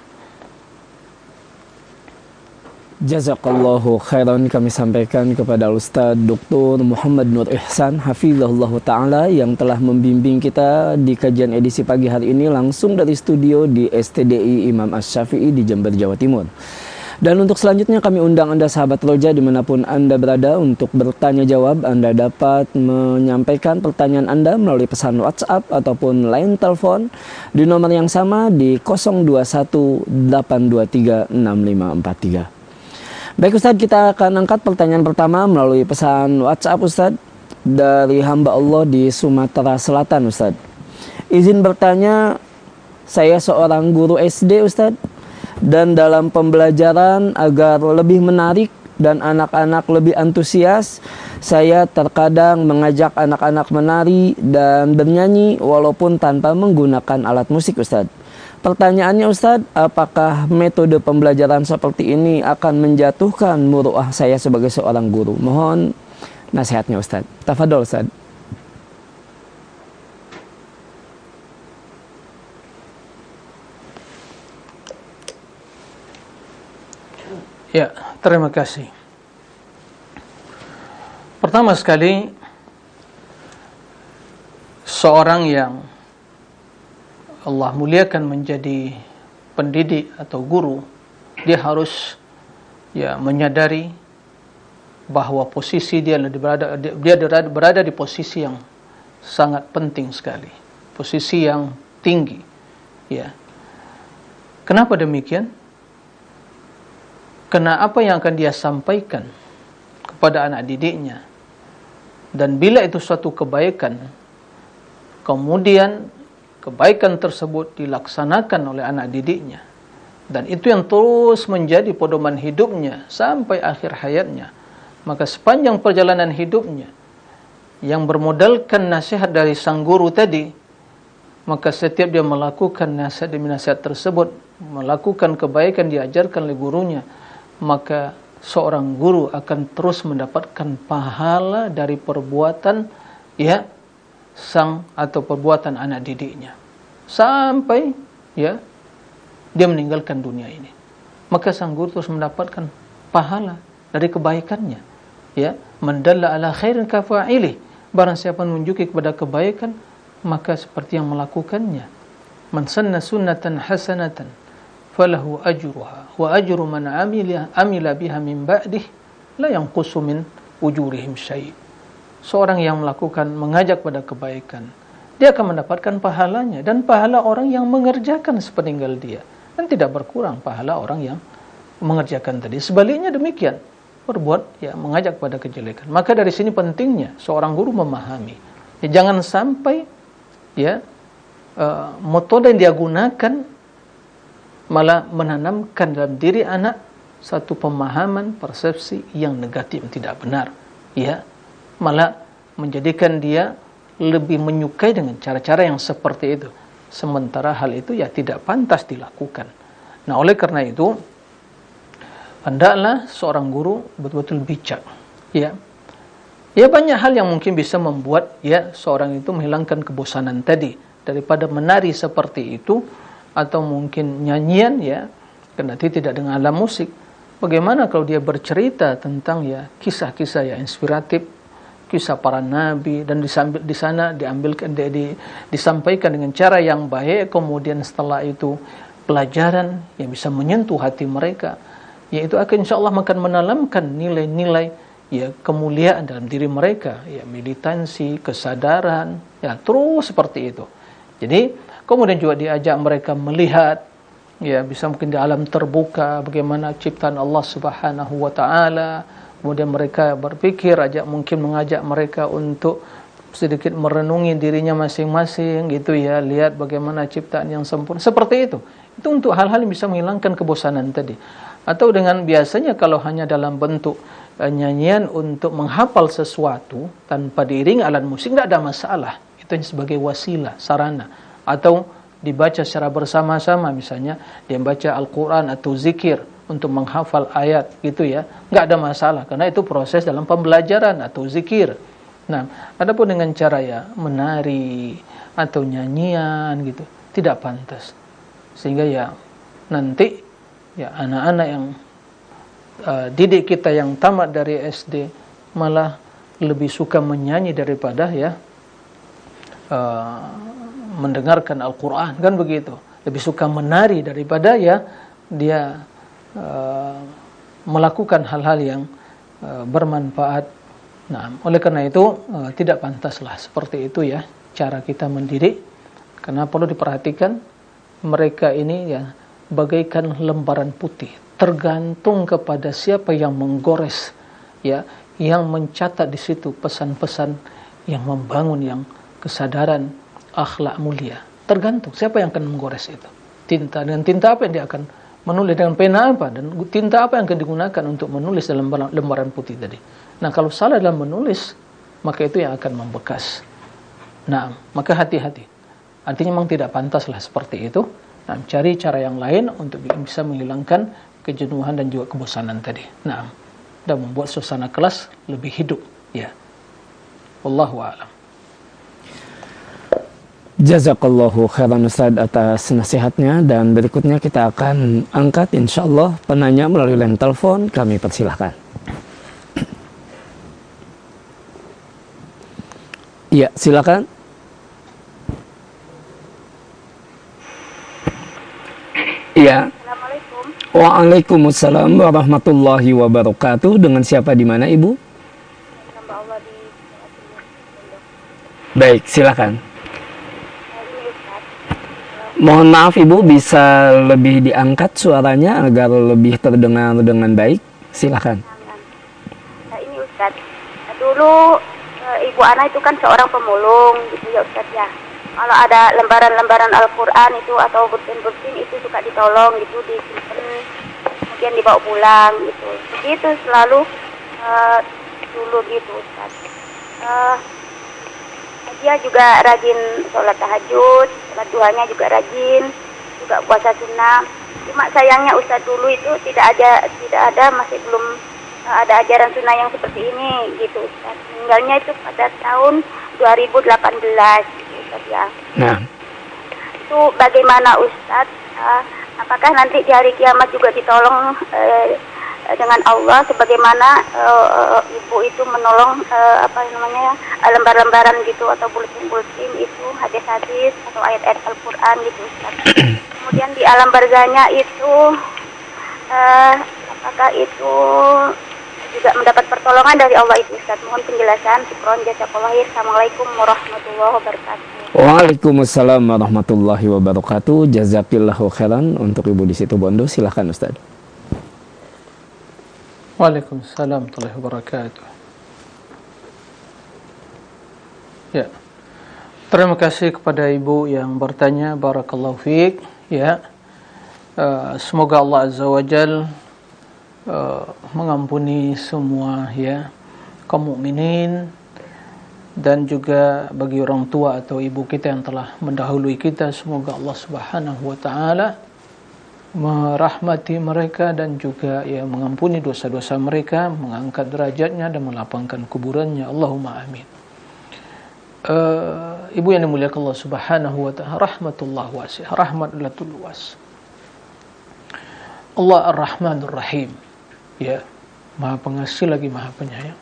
Jazakallahu khairan kami sampaikan kepada Ustaz Doktor Muhammad Nur Ihsan hafizahullah taala yang telah membimbing kita di kajian edisi pagi hari ini langsung dari studio di S T D I Imam Asy-Syafi'i di Jember, Jawa Timur. Dan untuk selanjutnya kami undang Anda sahabat Roja dimanapun Anda berada untuk bertanya jawab. Anda dapat menyampaikan pertanyaan Anda melalui pesan WhatsApp ataupun line telepon di nomor yang sama di nol dua satu delapan dua tiga enam lima empat tiga. Baik Ustadz, kita akan angkat pertanyaan pertama melalui pesan WhatsApp Ustadz dari hamba Allah di Sumatera Selatan Ustadz. Izin bertanya, saya seorang guru S D Ustadz. Dan dalam pembelajaran agar lebih menarik dan anak-anak lebih antusias, saya terkadang mengajak anak-anak menari dan bernyanyi walaupun tanpa menggunakan alat musik Ustadz. Pertanyaannya Ustadz, apakah metode pembelajaran seperti ini akan menjatuhkan muru'ah saya sebagai seorang guru? Mohon nasihatnya Ustadz. Tafadhol Ustadz. Ya, terima kasih. Pertama sekali, seorang yang Allah muliakan menjadi pendidik atau guru, dia harus, ya, menyadari bahwa posisi dia berada dia berada di posisi yang sangat penting sekali, posisi yang tinggi. Ya. Kenapa demikian? Karena apa yang akan dia sampaikan kepada anak didiknya, dan bila itu suatu kebaikan, kemudian kebaikan tersebut dilaksanakan oleh anak didiknya, dan itu yang terus menjadi pedoman hidupnya sampai akhir hayatnya, maka sepanjang perjalanan hidupnya yang bermodalkan nasihat dari sang guru tadi, maka setiap dia melakukan nasihat demi nasihat tersebut, melakukan kebaikan diajarkan oleh gurunya, maka seorang guru akan terus mendapatkan pahala dari perbuatan ya sang atau perbuatan anak didiknya sampai ya dia meninggalkan dunia ini. Maka sang guru terus mendapatkan pahala dari kebaikannya. Ya, mendalla ala khairin kafa'ili. Barang siapa menunjuki kepada kebaikan, maka seperti yang melakukannya. Man sanna sunnatan hasanatan falahu ajruha wa ajru man amila amila biha min ba'dih la yanqusu min ujurihim syai'. Seorang yang melakukan mengajak pada kebaikan, dia akan mendapatkan pahalanya dan pahala orang yang mengerjakan sepeninggal dia, dan tidak berkurang pahala orang yang mengerjakan tadi. Sebaliknya demikian, berbuat ya mengajak pada kejelekan. Maka dari sini pentingnya seorang guru memahami. Ya, jangan sampai ya uh, metode yang dia gunakan malah menanamkan dalam diri anak satu pemahaman persepsi yang negatif, yang tidak benar. Ya, malah menjadikan dia lebih menyukai dengan cara-cara yang seperti itu. Sementara hal itu ya tidak pantas dilakukan. Nah, oleh karena itu hendaklah seorang guru betul-betul bijak. Ya, ya banyak hal yang mungkin bisa membuat ya seorang itu menghilangkan kebosanan tadi, daripada menari seperti itu atau mungkin nyanyian ya, karena tidak dengan alat musik. Bagaimana kalau dia bercerita tentang ya kisah-kisah yang inspiratif, kisah para nabi, dan disambil, di sana diambilkan di, di, disampaikan dengan cara yang baik, kemudian setelah itu pelajaran yang bisa menyentuh hati mereka, yaitu akan insya Allah akan menanamkan nilai-nilai ya kemuliaan dalam diri mereka, ya militansi, kesadaran, ya terus seperti itu. Jadi kemudian juga diajak mereka melihat ya bisa mungkin di alam terbuka bagaimana ciptaan Allah Subhanahu wa taala. Kemudian mereka berpikir, ajak mungkin mengajak mereka untuk sedikit merenungi dirinya masing-masing gitu ya, lihat bagaimana ciptaan yang sempurna. Seperti itu. Itu untuk hal-hal yang bisa menghilangkan kebosanan tadi. Atau dengan biasanya kalau hanya dalam bentuk uh, nyanyian untuk menghafal sesuatu tanpa diiringi alat musik, tidak ada masalah. Itu hanya sebagai wasilah, sarana. Atau dibaca secara bersama-sama, misalnya dia baca Al-Quran atau zikir untuk menghafal ayat gitu ya, nggak ada masalah karena itu proses dalam pembelajaran atau zikir. Nah, adapun dengan cara ya menari atau nyanyian gitu tidak pantas, sehingga ya nanti ya anak-anak yang uh, didik kita yang tamat dari S D malah lebih suka menyanyi daripada ya uh, mendengarkan Al-Quran, kan begitu. Lebih suka menari daripada ya dia Uh, melakukan hal-hal yang uh, bermanfaat. Nah, oleh karena itu uh, tidak pantaslah seperti itu ya cara kita mendidik, karena perlu diperhatikan mereka ini ya bagaikan lembaran putih, tergantung kepada siapa yang menggores ya, yang mencatat di situ pesan-pesan yang membangun, yang kesadaran akhlak mulia. Tergantung siapa yang akan menggores itu. Tinta, dengan tinta apa yang dia akan menulis, dengan pena apa, dan tinta apa yang akan digunakan untuk menulis dalam lembaran putih tadi. Nah, kalau salah dalam menulis, maka itu yang akan membekas. Nah, maka hati-hati. Artinya memang tidak pantaslah seperti itu. Nah, cari cara yang lain untuk bisa menghilangkan kejenuhan dan juga kebosanan tadi. Nah, dan membuat suasana kelas lebih hidup. Ya. Wallahu a'lam. Jazakallahu khairan Ustaz atas nasihatnya, dan berikutnya kita akan angkat insyaallah penanya melalui line telepon. Kami persilahkan. Iya, silakan. Iya. Assalamualaikum. Waalaikumsalam warahmatullahi wabarakatuh. Dengan siapa di mana, Ibu? Hamba Allah di Baik, silakan. Mohon maaf Ibu, bisa lebih diangkat suaranya agar lebih terdengar dengan baik. Silakan. Nah, ini Ustaz, dulu e, ibu anak itu kan seorang pemulung gitu ya Ustaz ya. kalau ada lembaran-lembaran Al-Quran itu atau bulletin-bulletin itu suka ditolong gitu, disimpan, kemudian dibawa pulang gitu. Begitu selalu uh, dulu gitu Ustaz. Uh, dia juga rajin sholat tahajud, sholat duhanya juga rajin, juga puasa sunnah. Cuma sayangnya Ustaz dulu itu tidak ada, tidak ada masih belum uh, ada ajaran sunnah yang seperti ini gitu Ustaz. Meninggalnya itu pada tahun dua ribu delapan belas gitu Ustaz ya. Nah, itu bagaimana Ustaz? Uh, apakah nanti di hari kiamat juga ditolong uh, dengan Allah sebagaimana uh, ibu itu menolong uh, apa namanya lembar-lembaran gitu atau bulletin-bulletin itu hadis-hadis atau ayat-ayat Al-Quran gitu Ustaz. Kemudian di alam barzahnya itu uh, apakah itu juga mendapat pertolongan dari Allah itu Ustaz? Mohon penjelasan. Syukron jazakallahu khair. Assalamualaikum warahmatullahi wabarakatuh. Waalaikumsalam warahmatullahi wabarakatuh. Jazakillahu khairan untuk Ibu di situ Bondo. Silahkan Ustaz. Waalaikumsalam warahmatullahi wabarakatuh. Ya. Terima kasih kepada Ibu yang bertanya. Barakallahu fiik. Ya. Uh, semoga Allah Azza wa Jal uh, mengampuni semua ya kaum mukminin dan juga bagi orang tua atau ibu kita yang telah mendahului kita, semoga Allah Subhanahu wa taala merahmati mereka dan juga ya mengampuni dosa-dosa mereka, mengangkat derajatnya dan melapangkan kuburannya. Allahumma amin. Uh, ibu yang dimuliakan Allah Subhanahu wa taala, rahmatullah wasi'ah, rahmat latul luas. Allah Ar-Rahmanur Rahim. Ya, Maha Pengasih lagi Maha Penyayang.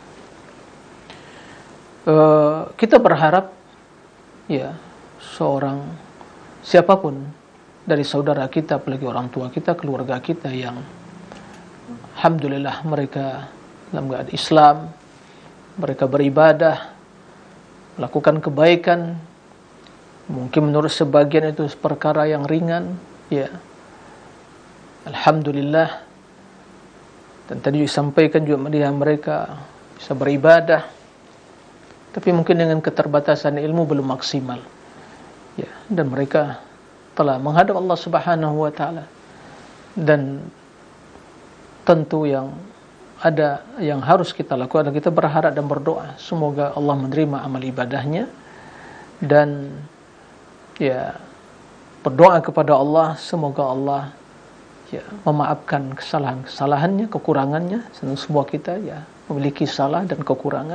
Uh, kita berharap ya seorang siapapun dari saudara kita, apalagi orang tua kita, keluarga kita yang alhamdulillah mereka dalam keadaan Islam, mereka beribadah, melakukan kebaikan, mungkin menurut sebagian itu perkara yang ringan, ya alhamdulillah. Dan tadi disampaikan juga mereka bisa beribadah, tapi mungkin dengan keterbatasan ilmu belum maksimal, ya, dan mereka telah menghadap Allah Subhanahu wa taala. Dan tentu yang ada yang harus kita lakukan adalah kita berharap dan berdoa semoga Allah menerima amal ibadahnya, dan ya berdoa kepada Allah semoga Allah ya memaafkan kesalahan-kesalahannya, kekurangannya. Semua kita ya memiliki salah dan kekurangan,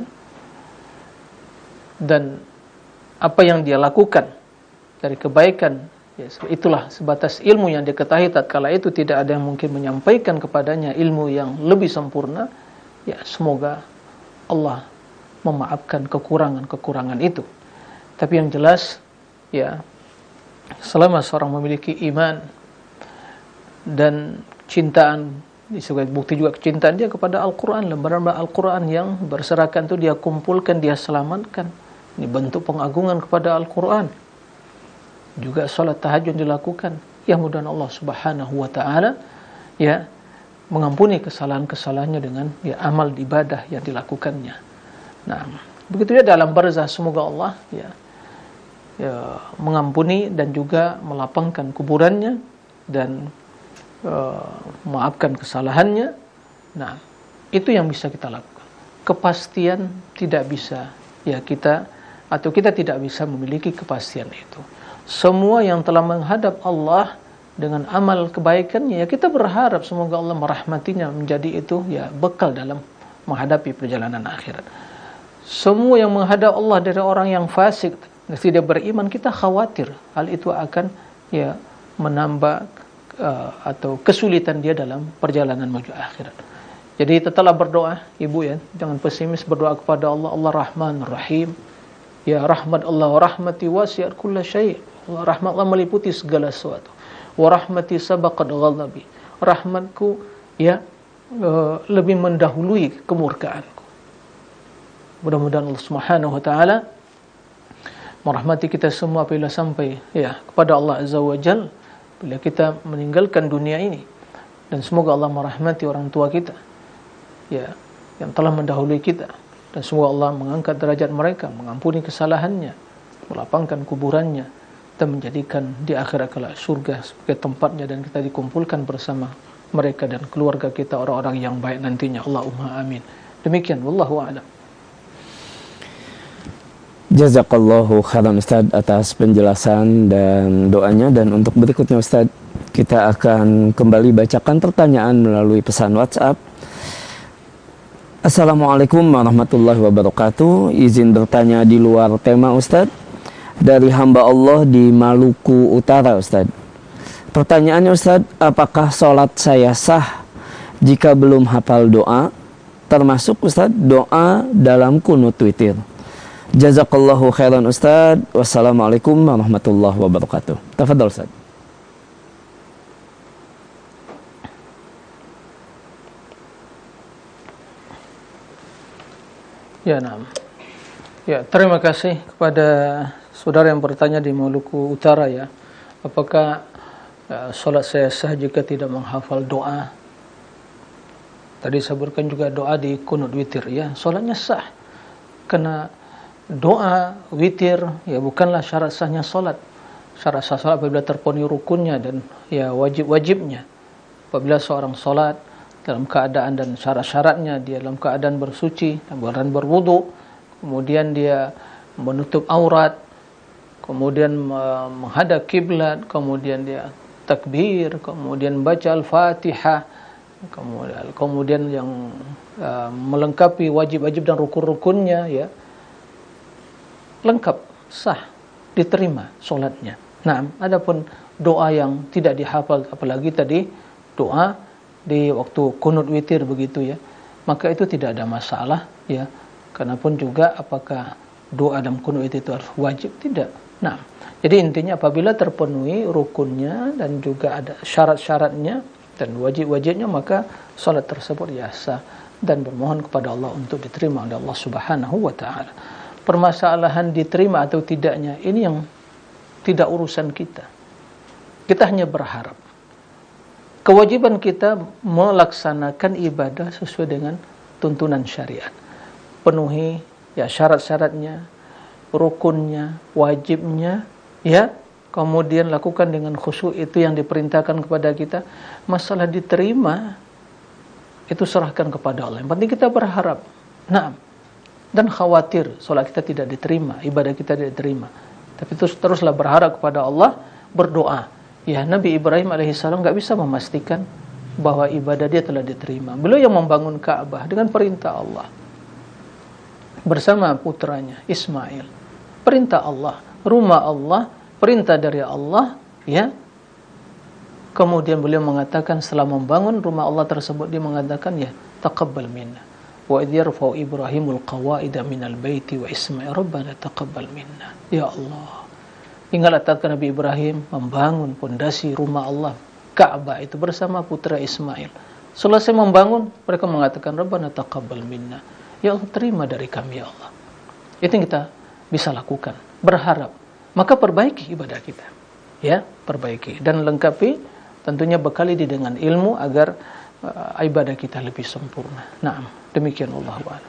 dan apa yang dia lakukan dari kebaikan ya, itulah sebatas ilmu yang diketahui. Tatkala itu tidak ada yang mungkin menyampaikan kepadanya ilmu yang lebih sempurna, ya semoga Allah memaafkan kekurangan-kekurangan itu. Tapi yang jelas ya, selama seorang memiliki iman dan cintaan, sebagai bukti juga kecintaan dia kepada Al-Quran, lembaran Al-Quran yang berserakan itu dia kumpulkan, dia selamatkan. Ini bentuk pengagungan kepada Al-Quran. Juga salat tahajud dilakukan, ya mudah-mudahan Allah Subhanahu wa taala ya mengampuni kesalahan-kesalahannya dengan ya amal ibadah yang dilakukannya. Nah, begitu juga dalam barzah, semoga Allah ya, ya mengampuni dan juga melapangkan kuburannya dan uh, maafkan kesalahannya. Nah, itu yang bisa kita lakukan. Kepastian tidak bisa ya kita, atau kita tidak bisa memiliki kepastian itu. Semua yang telah menghadap Allah dengan amal kebaikannya, ya kita berharap semoga Allah merahmatinya, menjadi itu ya bekal dalam menghadapi perjalanan akhirat. Semua yang menghadap Allah dari orang yang fasik, tidak beriman, kita khawatir hal itu akan ya menambah uh, atau kesulitan dia dalam perjalanan menuju akhirat. Jadi tetaplah berdoa, ibu ya, jangan pesimis, berdoa kepada Allah. Allah Rahman Rahim. Ya rahmat Allah, rahmati wasi'at kulla syai'. Rahmat Allah meliputi segala sesuatu. Wa rahmati sabaqat ghadabi. Rahmatku ya uh, lebih mendahului kemurkaanku. Mudah-mudahan Allah Subhanahu wa taala merahmati kita semua apabila sampai ya kepada Allah Azza wa Jalla bila kita meninggalkan dunia ini, dan semoga Allah merahmati orang tua kita ya yang telah mendahului kita, dan semoga Allah mengangkat derajat mereka, mengampuni kesalahannya, melapangkan kuburannya, dan menjadikan di akhirat kelak surga sebagai tempatnya, dan kita dikumpulkan bersama mereka dan keluarga kita orang-orang yang baik nantinya. Allahumma amin. Demikian, wallahu a'lam. Jazakallahu khairan Ustaz atas penjelasan dan doanya. Dan untuk berikutnya Ustaz, kita akan kembali bacakan pertanyaan melalui pesan WhatsApp. Assalamualaikum warahmatullahi wabarakatuh. Izin bertanya di luar tema Ustaz, dari hamba Allah di Maluku Utara Ustaz. Pertanyaannya Ustaz, apakah sholat saya sah jika belum hafal doa, termasuk Ustaz doa dalam kunut witir? Jazakallahu khairan Ustaz. Wassalamualaikum warahmatullahi wabarakatuh. Tafadhal Ustaz. Ya, nah. Ya, terima kasih kepada saudara yang bertanya di Maluku Utara ya. Apakah uh, salat saya sah jika tidak menghafal doa? Tadi saya berikan juga doa di kunut witir ya. Salatnya sah. Karena doa witir ya bukanlah syarat sahnya salat. Syarat sah salat apabila terpenuhi rukunnya dan ya wajib-wajibnya. Apabila seorang salat dalam keadaan dan syarat-syaratnya, dia dalam keadaan bersuci dan berwudu, kemudian dia menutup aurat, kemudian menghadap kiblat, kemudian dia takbir, kemudian baca Al-Fatihah, kemudian kemudian yang uh, melengkapi wajib-wajib dan rukun-rukunnya ya, lengkap, sah, diterima salatnya. Nah, adapun doa yang tidak dihafal, apalagi tadi doa di waktu kunut witir begitu ya, maka itu tidak ada masalah ya. Kenapun juga apakah doa dalam kunut witir itu harus wajib? Tidak. Nah, jadi intinya apabila terpenuhi rukunnya dan juga ada syarat-syaratnya dan wajib-wajibnya, maka salat tersebut ya sah dan bermohon kepada Allah untuk diterima oleh Allah Subhanahu wa taala. Permasalahan diterima atau tidaknya ini yang tidak urusan kita. Kita hanya berharap. Kewajiban kita melaksanakan ibadah sesuai dengan tuntunan syariat. Penuhi ya syarat-syaratnya, rukunnya, wajibnya, ya. Kemudian lakukan dengan khusyuk, itu yang diperintahkan kepada kita. Masalah diterima itu serahkan kepada Allah. Yang penting kita berharap. Nah, dan khawatir salat kita tidak diterima, ibadah kita tidak diterima. Tapi terus teruslah berharap kepada Allah, berdoa. Ya, Nabi Ibrahim alaihissalam nggak bisa memastikan bahwa ibadah dia telah diterima. Beliau yang membangun Ka'bah dengan perintah Allah bersama putranya Ismail. Perintah Allah, rumah Allah, perintah dari Allah, ya. Kemudian beliau mengatakan setelah membangun rumah Allah tersebut, dia mengatakan ya, taqabbal minna. Wa idh yarfa'u Ibrahimul qawaida minal baiti wa Ismail rabbana taqabbal minna. Ya Allah, ingatlah tatkala Nabi Ibrahim membangun pondasi rumah Allah, Ka'bah itu bersama putra Ismail. Selesai membangun, mereka mengatakan rabbana taqabbal minna. Ya Allah, terima dari kami ya Allah. Itu yang kita bisa lakukan, berharap. Maka perbaiki ibadah kita. Ya, perbaiki dan lengkapi, tentunya bekali di dengan ilmu agar uh, ibadah kita lebih sempurna. Nah, demikian Allah wa'ala.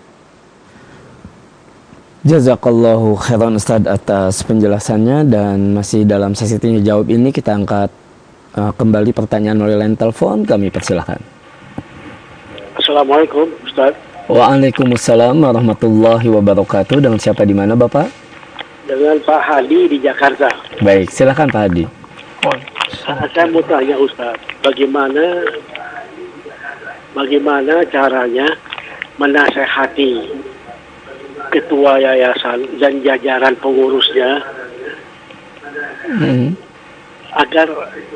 Jazakallahu khairan Ustaz atas penjelasannya. Dan masih dalam sesi tanya jawab ini, kita angkat uh, kembali pertanyaan oleh line telepon. Kami persilahkan. Assalamualaikum Ustaz. Waalaikumsalam warahmatullahi wabarakatuh. Dengan siapa di mana Bapak? Dengan Pak Hadi di Jakarta. Baik, silakan Pak Hadi. Oh, saya mau tanya Ustaz, bagaimana bagaimana caranya menasehati ketua yayasan dan jajaran pengurusnya hmm. agar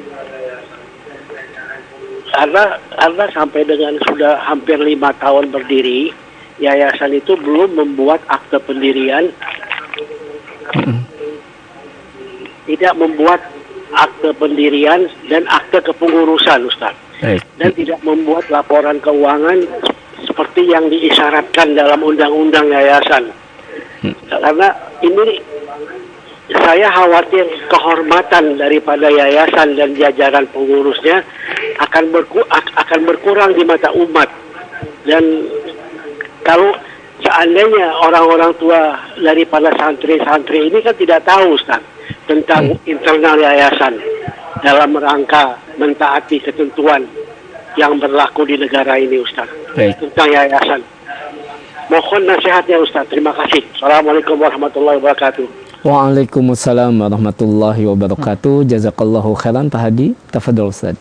karena karena sampai dengan sudah hampir lima tahun berdiri, yayasan itu belum membuat akte pendirian, Hmm. tidak membuat akte pendirian dan akte kepengurusan Ustaz. Baik. Dan tidak membuat laporan keuangan seperti yang diisyaratkan dalam undang-undang yayasan. Hmm. Karena ini saya khawatir kehormatan daripada yayasan dan jajaran pengurusnya akan berku, akan berkurang di mata umat. Dan kalau seandainya orang-orang tua daripada santri-santri ini kan tidak tahu Ustaz tentang hmm. internal yayasan dalam rangka mentaati ketentuan yang berlaku di negara ini Ustaz. Baik. Tentang yayasan. Mohon nasihatnya Ustaz. Terima kasih. Assalamualaikum warahmatullahi wabarakatuh. Waalaikumsalam warahmatullahi wabarakatuh. Jazakallahu khairan Pak Hadi. Tafadhol Ustaz.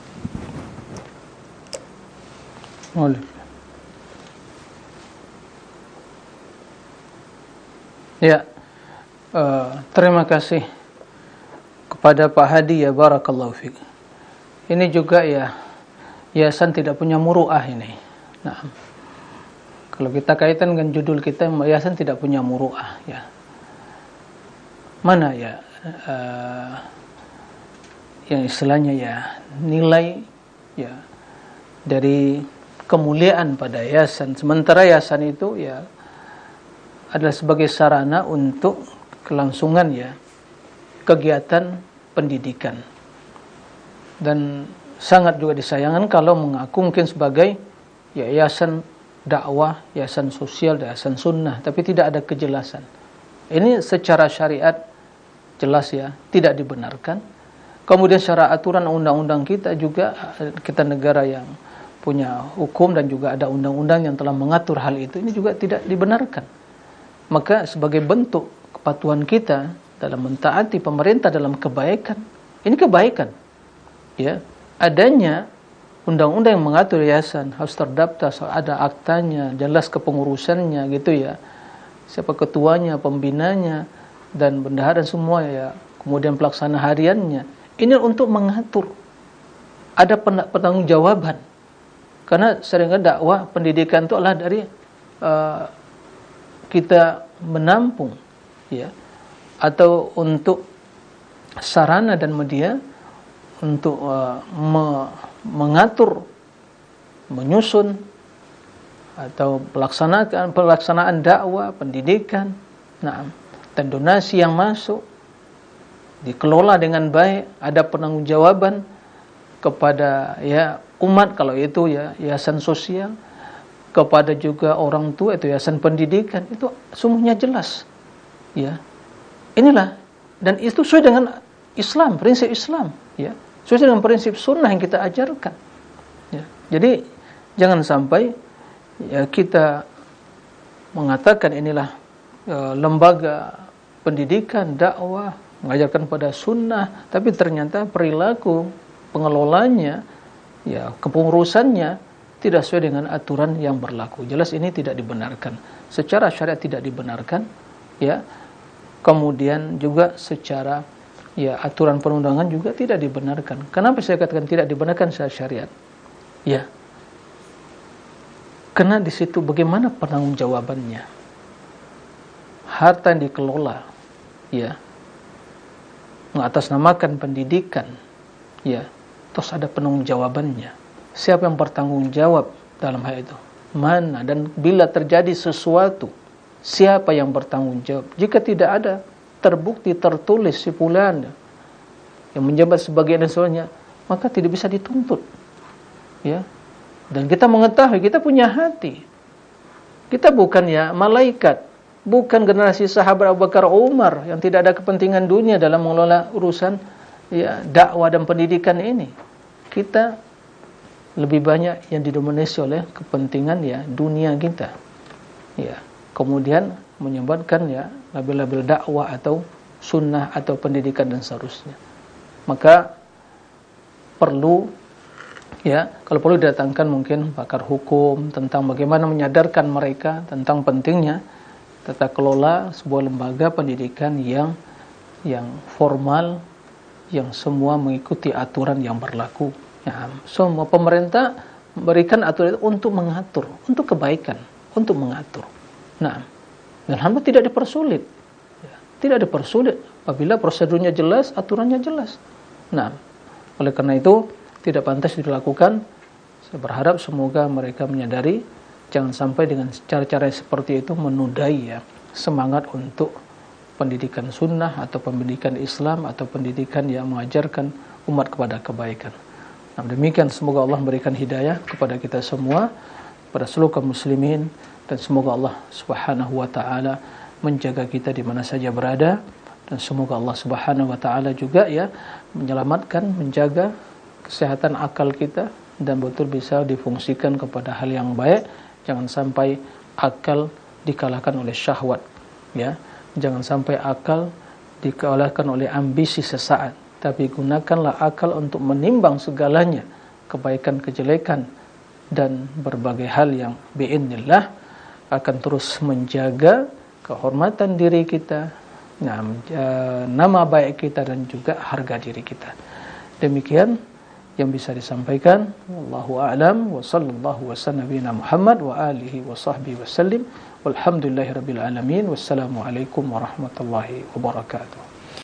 Boleh. Ya, uh, terima kasih kepada Pak Hadi ya, barakallahu fiik. Ini juga ya, yayasan tidak punya muruah ini. Nah, kalau kita kaitan dengan judul kita, yayasan tidak punya muruah ya. Mana ya uh, yang istilahnya ya nilai ya dari kemuliaan pada yayasan. Sementara yayasan itu ya adalah sebagai sarana untuk kelangsungan ya kegiatan pendidikan, dan sangat juga disayangkan kalau mengaku mungkin sebagai yayasan dakwah, yayasan sosial, yayasan sunnah, tapi tidak ada kejelasan. Ini secara syariat jelas ya tidak dibenarkan. Kemudian secara aturan undang-undang kita juga, kita negara yang punya hukum dan juga ada undang-undang yang telah mengatur hal itu, ini juga tidak dibenarkan. Maka sebagai bentuk kepatuhan kita dalam mentaati pemerintah dalam kebaikan, ini kebaikan ya, adanya undang-undang yang mengatur yayasan harus terdaftar, ada aktanya, jelas kepengurusannya gitu ya, siapa ketuanya, pembinanya dan bendahara semua ya, kemudian pelaksana hariannya. Ini untuk mengatur, ada pertanggungjawaban, karena seringkali dakwah pendidikan itu adalah dari uh, kita menampung ya, atau untuk sarana dan media untuk uh, me mengatur, menyusun atau pelaksanaan pelaksanaan dakwah pendidikan. Nah, dan donasi yang masuk dikelola dengan baik, ada penanggung-jawaban kepada ya umat kalau itu ya yayasan sosial, kepada juga orang tua itu yayasan pendidikan, itu semuanya jelas ya. Inilah, dan itu sesuai dengan Islam, prinsip Islam ya, sesuai dengan prinsip sunnah yang kita ajarkan ya. Jadi jangan sampai ya kita mengatakan inilah e, lembaga pendidikan dakwah mengajarkan pada sunnah, tapi ternyata perilaku pengelolanya ya, kepengurusannya tidak sesuai dengan aturan yang berlaku. Jelas ini tidak dibenarkan. Secara syariat tidak dibenarkan ya. Kemudian juga secara ya aturan perundangan juga tidak dibenarkan. Kenapa saya katakan tidak dibenarkan secara syariat? Ya. Karena di situ bagaimana pertanggungjawabannya? Harta yang dikelola ya, mengatasnamakan pendidikan ya, terus ada penanggung-jawabannya. Siapa yang bertanggung jawab dalam hal itu? Mana? Dan bila terjadi sesuatu, siapa yang bertanggung jawab? Jika tidak ada terbukti, tertulis, si fulan yang menjabat sebagai dan sebagainya, maka tidak bisa dituntut. Ya. Dan kita mengetahui, kita punya hati. Kita bukan ya malaikat, bukan generasi sahabat Abu Bakar Umar yang tidak ada kepentingan dunia dalam mengelola urusan ya dakwah dan pendidikan ini. Kita lebih banyak yang didominasi oleh kepentingan ya dunia kita ya, kemudian menyebabkan ya label-label dakwah atau sunnah atau pendidikan dan seterusnya. Maka perlu ya, kalau perlu didatangkan mungkin pakar hukum tentang bagaimana menyadarkan mereka tentang pentingnya tata kelola sebuah lembaga pendidikan yang yang formal, yang semua mengikuti aturan yang berlaku. Ya, semua pemerintah memberikan aturan untuk mengatur, untuk kebaikan, untuk mengatur. Nah, dan hamba tidak dipersulit, ya, tidak dipersulit apabila prosedurnya jelas, aturannya jelas. Nah, oleh karena itu tidak pantas dilakukan. Saya berharap semoga mereka menyadari, jangan sampai dengan cara-cara seperti itu menudai ya semangat untuk pendidikan sunnah atau pendidikan Islam atau pendidikan yang mengajarkan umat kepada kebaikan. Nah, demikian semoga Allah memberikan hidayah kepada kita semua, pada seluruh kaum muslimin, dan semoga Allah Subhanahu wa taala menjaga kita di mana saja berada, dan semoga Allah Subhanahu wa taala juga ya menyelamatkan, menjaga kesehatan akal kita dan betul bisa difungsikan kepada hal yang baik. Jangan sampai akal dikalahkan oleh syahwat, ya. Jangan sampai akal dikalahkan oleh ambisi sesaat, tapi gunakanlah akal untuk menimbang segalanya, kebaikan, kejelekan, dan berbagai hal yang biidznillah akan terus menjaga kehormatan diri kita, nah, nama baik kita, dan juga harga diri kita. Demikian yang bisa disampaikan. Wallahu a'lam wa sallallahu wasallam nabiyana Muhammad wa alihi wa sahbihi wasallim. Walhamdulillahirabbil alamin. Wassalamu alaikum warahmatullahi wabarakatuh.